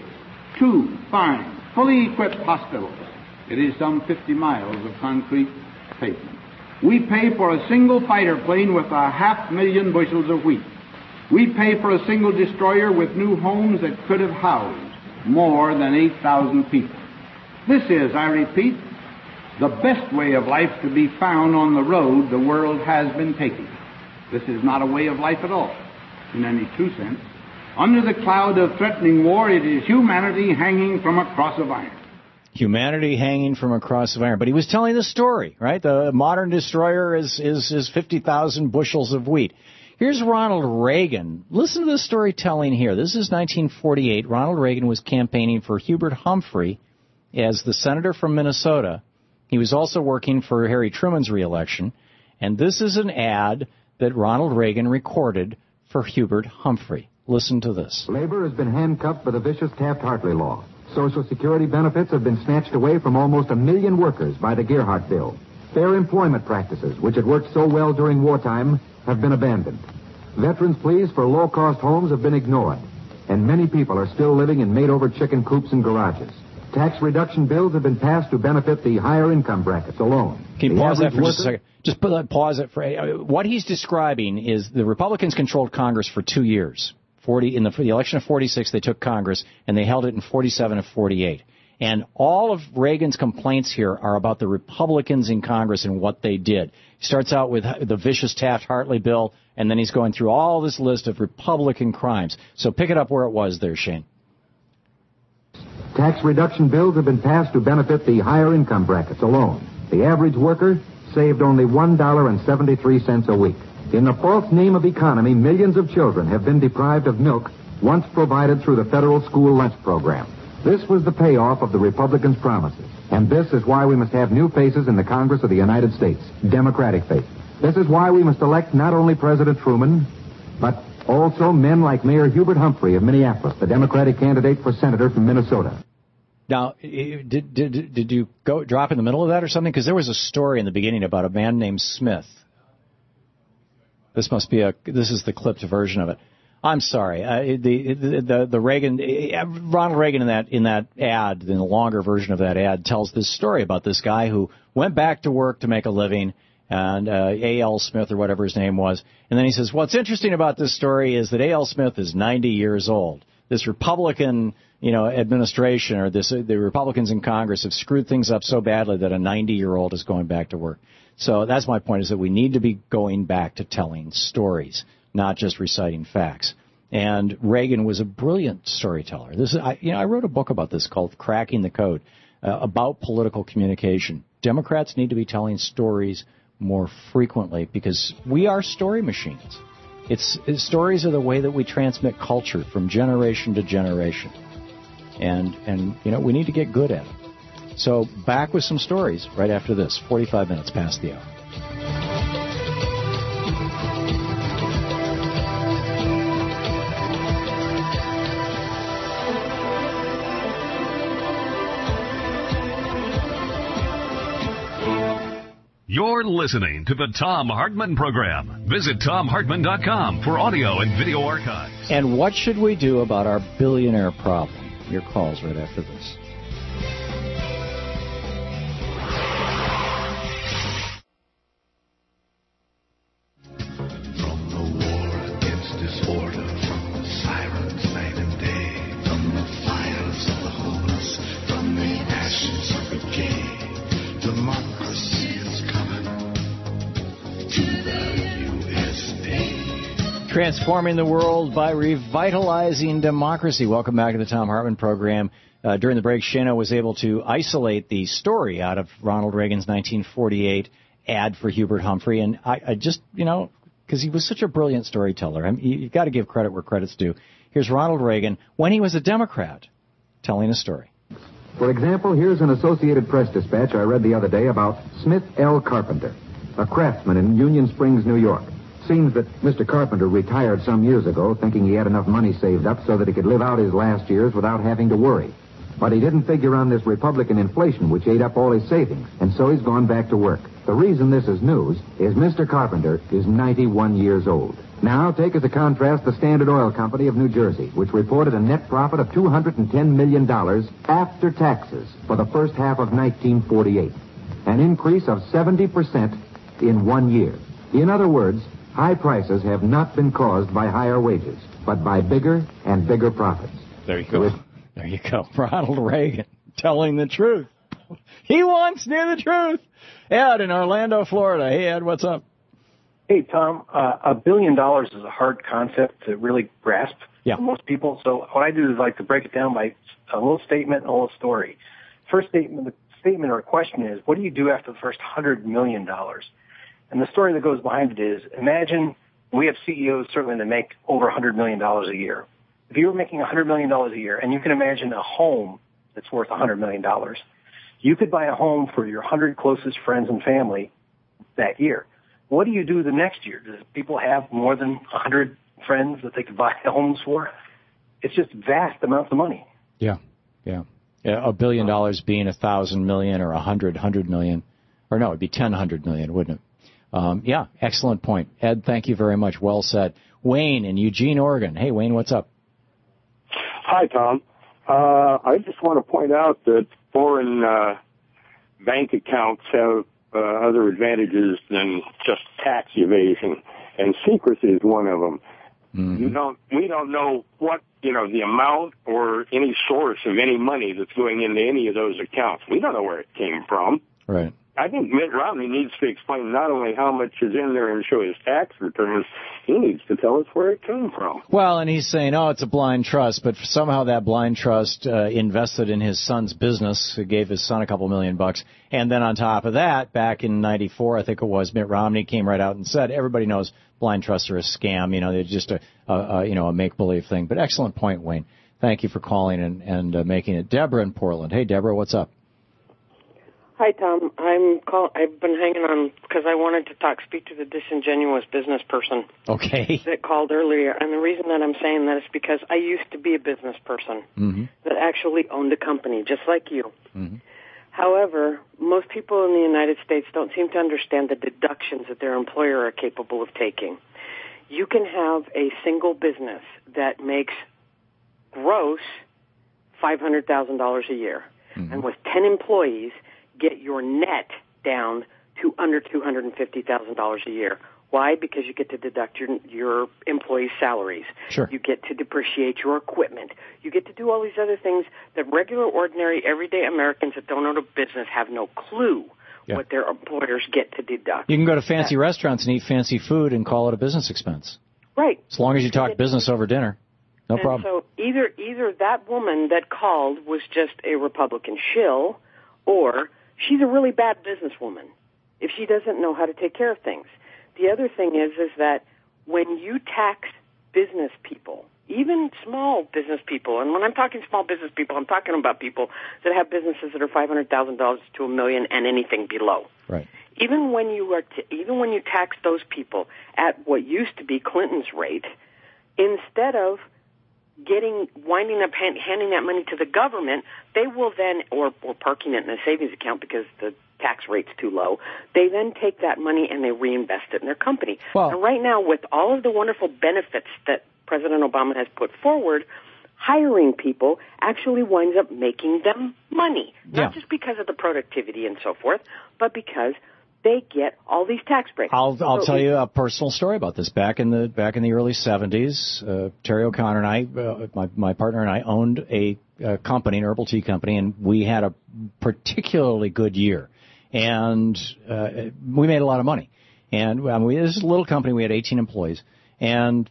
S22: 2 fine, fully equipped hospitals. It is some 50 miles of concrete pavement. We pay for a single fighter plane with 500,000 bushels of wheat. We pay for a single destroyer with new homes that could have housed more than 8,000 people. This is, I repeat, the best way of life to be found on the road the world has been taking. This is not a way of life at all, in any true sense. Under the cloud of threatening war, it is humanity hanging from a cross of iron.
S2: Humanity hanging from a cross of iron. But he was telling the story, right? The modern destroyer is 50,000 bushels of wheat. Here's Ronald Reagan. Listen to the storytelling here. This is 1948. Ronald Reagan was campaigning for Hubert Humphrey as the senator from Minnesota. He was also working for Harry Truman's reelection. And this is an ad that Ronald Reagan recorded for Hubert Humphrey. Listen to this.
S23: Labor has been handcuffed by the vicious Taft-Hartley law. Social Security benefits have been snatched away from almost 1 million workers by the Gerhardt Bill. Fair employment practices, which had worked so well during wartime, have been abandoned. Veterans' pleas for low-cost homes have been ignored, and many people are still living in made-over chicken coops and garages. Tax reduction bills have been passed to benefit the higher income brackets alone.
S2: Can you pause that for just a second? Just pause it for what he's describing is the Republicans controlled Congress for 2 years. For the election of 46, they took Congress and they held it in 47 of 48. And all of Reagan's complaints here are about the Republicans in Congress and what they did. He starts out with the vicious Taft-Hartley bill, and then he's going through all this list of Republican crimes. So pick it up where it was there, Shane.
S23: Tax reduction bills have been passed to benefit the higher income brackets alone. The average worker saved only $1.73 a week. In the false name of economy, millions of children have been deprived of milk once provided through the federal school lunch program. This was the payoff of the Republicans' promises. And this is why we must have new faces in the Congress of the United States, Democratic faces. This is why we must elect not only President Truman, but also men like Mayor Hubert Humphrey of Minneapolis, the Democratic candidate for senator from Minnesota.
S2: Now, did you go drop in the middle of that or something? Because there was a story in the beginning about a man named Smith. This is the clipped version of it. I'm sorry. The Reagan, Ronald Reagan in that ad, in the longer version of that ad, tells this story about this guy who went back to work to make a living, and A.L. Smith or whatever his name was. And then he says, what's interesting about this story is that A.L. Smith is 90 years old. This Republican, administration or the Republicans in Congress have screwed things up so badly that a 90-year-old is going back to work. So that's my point, is that we need to be going back to telling stories, not just reciting facts. And Reagan was a brilliant storyteller. I wrote a book about this called Cracking the Code, about political communication. Democrats need to be telling stories more frequently because we are story machines. Stories are the way that we transmit culture from generation to generation. And we need to get good at it. So back with some stories right after this, 45 minutes past the hour.
S1: You're listening to the Thom Hartmann Program. Visit ThomHartmann.com for audio and video archives.
S2: And what should we do about our billionaire problem? Your calls right after this.
S6: From the war against disorder, from the sirens night and day, from the fires of the hopeless, from the ashes of the gay, democracy is coming to the USA.
S2: Transforming the world by revitalizing democracy. Welcome back to the Thom Hartmann Program. During the break, Shana was able to isolate the story out of Ronald Reagan's 1948 ad for Hubert Humphrey. And I just, because he was such a brilliant storyteller, you've got to give credit where credit's due. Here's Ronald Reagan when he was a Democrat telling a story.
S23: For example, here's an Associated Press dispatch I read the other day about Smith L. Carpenter, a craftsman in Union Springs, New York. Seems that Mr. Carpenter retired some years ago thinking he had enough money saved up so that he could live out his last years without having to worry. But he didn't figure on this Republican inflation which ate up all his savings, and so he's gone back to work. The reason this is news is Mr. Carpenter is 91 years old. Now, take as a contrast the Standard Oil Company of New Jersey, which reported a net profit of $210 million after taxes for the first half of 1948, an increase of 70% in 1 year. In other words, high prices have not been caused by higher wages, but by bigger and bigger profits.
S2: There you go. There you go. Ronald Reagan telling the truth. He once knew the truth. Ed in Orlando, Florida. Hey, Ed, what's up?
S7: Hey, Tom. $1 billion is a hard concept to really grasp for most people. So what I do is like to break it down by a little statement and a little story. First statement or question is, what do you do after the first $100 million? And the story that goes behind it is, imagine we have CEOs certainly that make over $100 million a year. If you were making $100 million a year, and you can imagine a home that's worth $100 million, you could buy a home for your 100 closest friends and family that year. What do you do the next year? Do people have more than 100 friends that they could buy homes for? It's just vast amounts of money.
S2: Yeah. $1 billion being 1,000 million or 100 million. Or no, it'd be 100 million, wouldn't it? Excellent point. Ed, thank you very much. Well said. Wayne in Eugene, Oregon. Hey, Wayne, what's up?
S8: Hi, Tom.
S3: I just want to point out that foreign bank accounts have other advantages than just tax evasion, and secrecy is one of them. Mm-hmm. We don't know what, the amount or any source of any money that's going into any of those accounts. We don't know where it came from.
S2: Right.
S3: I think Mitt Romney needs to explain not only how much is in there and show his tax returns, he needs to tell us where it came from.
S2: Well, and he's saying, it's a blind trust, but somehow that blind trust invested in his son's business, gave his son a couple $1 million. And then on top of that, back in 94, I think it was, Mitt Romney came right out and said, everybody knows blind trusts are a scam. They're just a make-believe thing. But excellent point, Wayne. Thank you for calling and making it. Deborah in Portland. Hey, Deborah, what's up?
S8: Hi, Tom. I've been hanging on because I wanted to speak to the disingenuous business person.
S2: Okay.
S8: That called earlier. And the reason that I'm saying that is because I used to be a business person that actually owned a company, just like you. Mm-hmm. However, most people in the United States don't seem to understand the deductions that their employer are capable of taking. You can have a single business that makes gross $500,000 a year. Mm-hmm. And with 10 employees, get your net down to under $250,000 a year. Why? Because you get to deduct your employees' salaries.
S2: Sure.
S8: You get to depreciate your equipment. You get to do all these other things that regular, ordinary, everyday Americans that don't own a business have no clue what their employers get to deduct.
S2: You can go to fancy restaurants and eat fancy food and call it a business expense.
S8: Right.
S2: As long as you talk business over dinner. No problem.
S8: So either that woman that called was just a Republican shill, or she's a really bad businesswoman if she doesn't know how to take care of things. The other thing is that when you tax business people, even small business people, and when I'm talking small business people, I'm talking about people that have businesses that are $500,000 to $1 million and anything below.
S2: Right.
S8: Even when you tax those people at what used to be Clinton's rate, instead of winding up handing that money to the government, they will then, or parking it in a savings account because the tax rate's too low, they then take that money and they reinvest it in their company.
S2: Well,
S8: and right now, with all of the wonderful benefits that President Obama has put forward, hiring people actually winds up making them money. Not just because of the productivity and so forth, but because they get all these tax breaks.
S2: I'll tell you a personal story about this. Back in the early 70s, Terry O'Connor and I, my partner and I, owned a company, an herbal tea company, and we had a particularly good year. And we made a lot of money. And this is a little company. We had 18 employees. And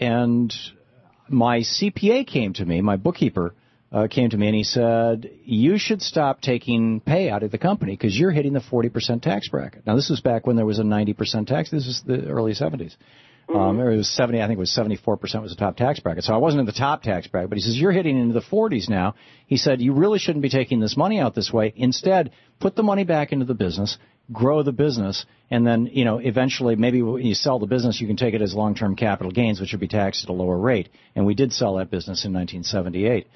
S2: my CPA came to me, my bookkeeper came to me, and he said, you should stop taking pay out of the company because you're hitting the 40% tax bracket. Now, this was back when there was a 90% tax. This is the early 70s. It was 70, I think it was 74% was the top tax bracket. So I wasn't in the top tax bracket, but he says, you're hitting into the 40s now. He said, you really shouldn't be taking this money out this way. Instead, put the money back into the business, grow the business, and then, eventually maybe when you sell the business, you can take it as long-term capital gains, which would be taxed at a lower rate. And we did sell that business in 1978.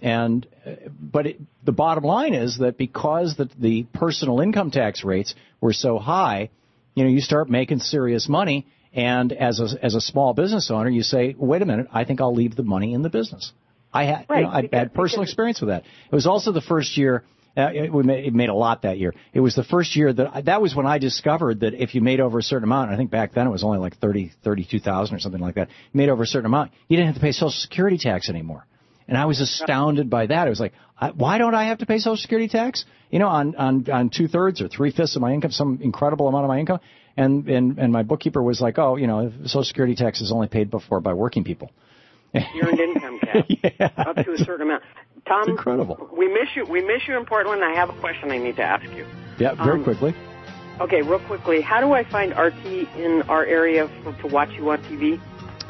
S2: But the bottom line is that because the personal income tax rates were so high, you start making serious money. And as a small business owner, you say, wait a minute, I think I'll leave the money in the business. I had personal experience with that. It was also the first year. It made a lot that year. It was the first year that was when I discovered that if you made over a certain amount, I think back then it was only like 32,000 or something like that. You made over a certain amount, you didn't have to pay Social Security tax anymore. And I was astounded by that. It was like, why don't I have to pay Social Security tax? On 2/3 or 3/5 of my income, some incredible amount of my income. And my bookkeeper was like, Social Security tax is only paid before by working people.
S8: The earned income tax, up to a certain amount. Tom,
S2: it's incredible.
S8: We miss you in Portland. I have a question I need to ask you.
S2: Yeah, very quickly.
S8: Okay, real quickly. How do I find RT in our area to watch you on TV?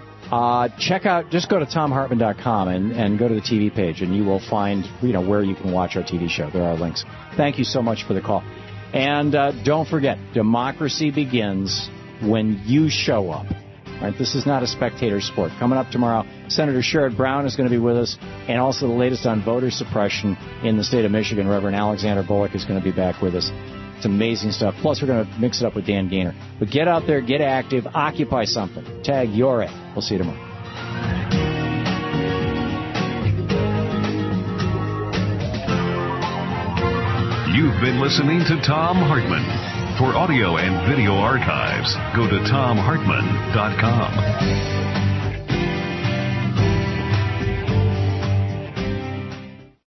S2: Just go to TomHartman.com and go to the TV page, and you will find, where you can watch our TV show. There are links. Thank you so much for the call. And don't forget, democracy begins when you show up. Right? This is not a spectator sport. Coming up tomorrow, Senator Sherrod Brown is going to be with us, and also the latest on voter suppression in the state of Michigan. Reverend Alexander Bullock is going to be back with us. It's amazing stuff. Plus, we're going to mix it up with Dan Gaynor. But get out there, get active, occupy something. Tag you're it. We'll see you tomorrow.
S1: You've been listening to Thom Hartmann. For audio and video archives, go to thomhartmann.com.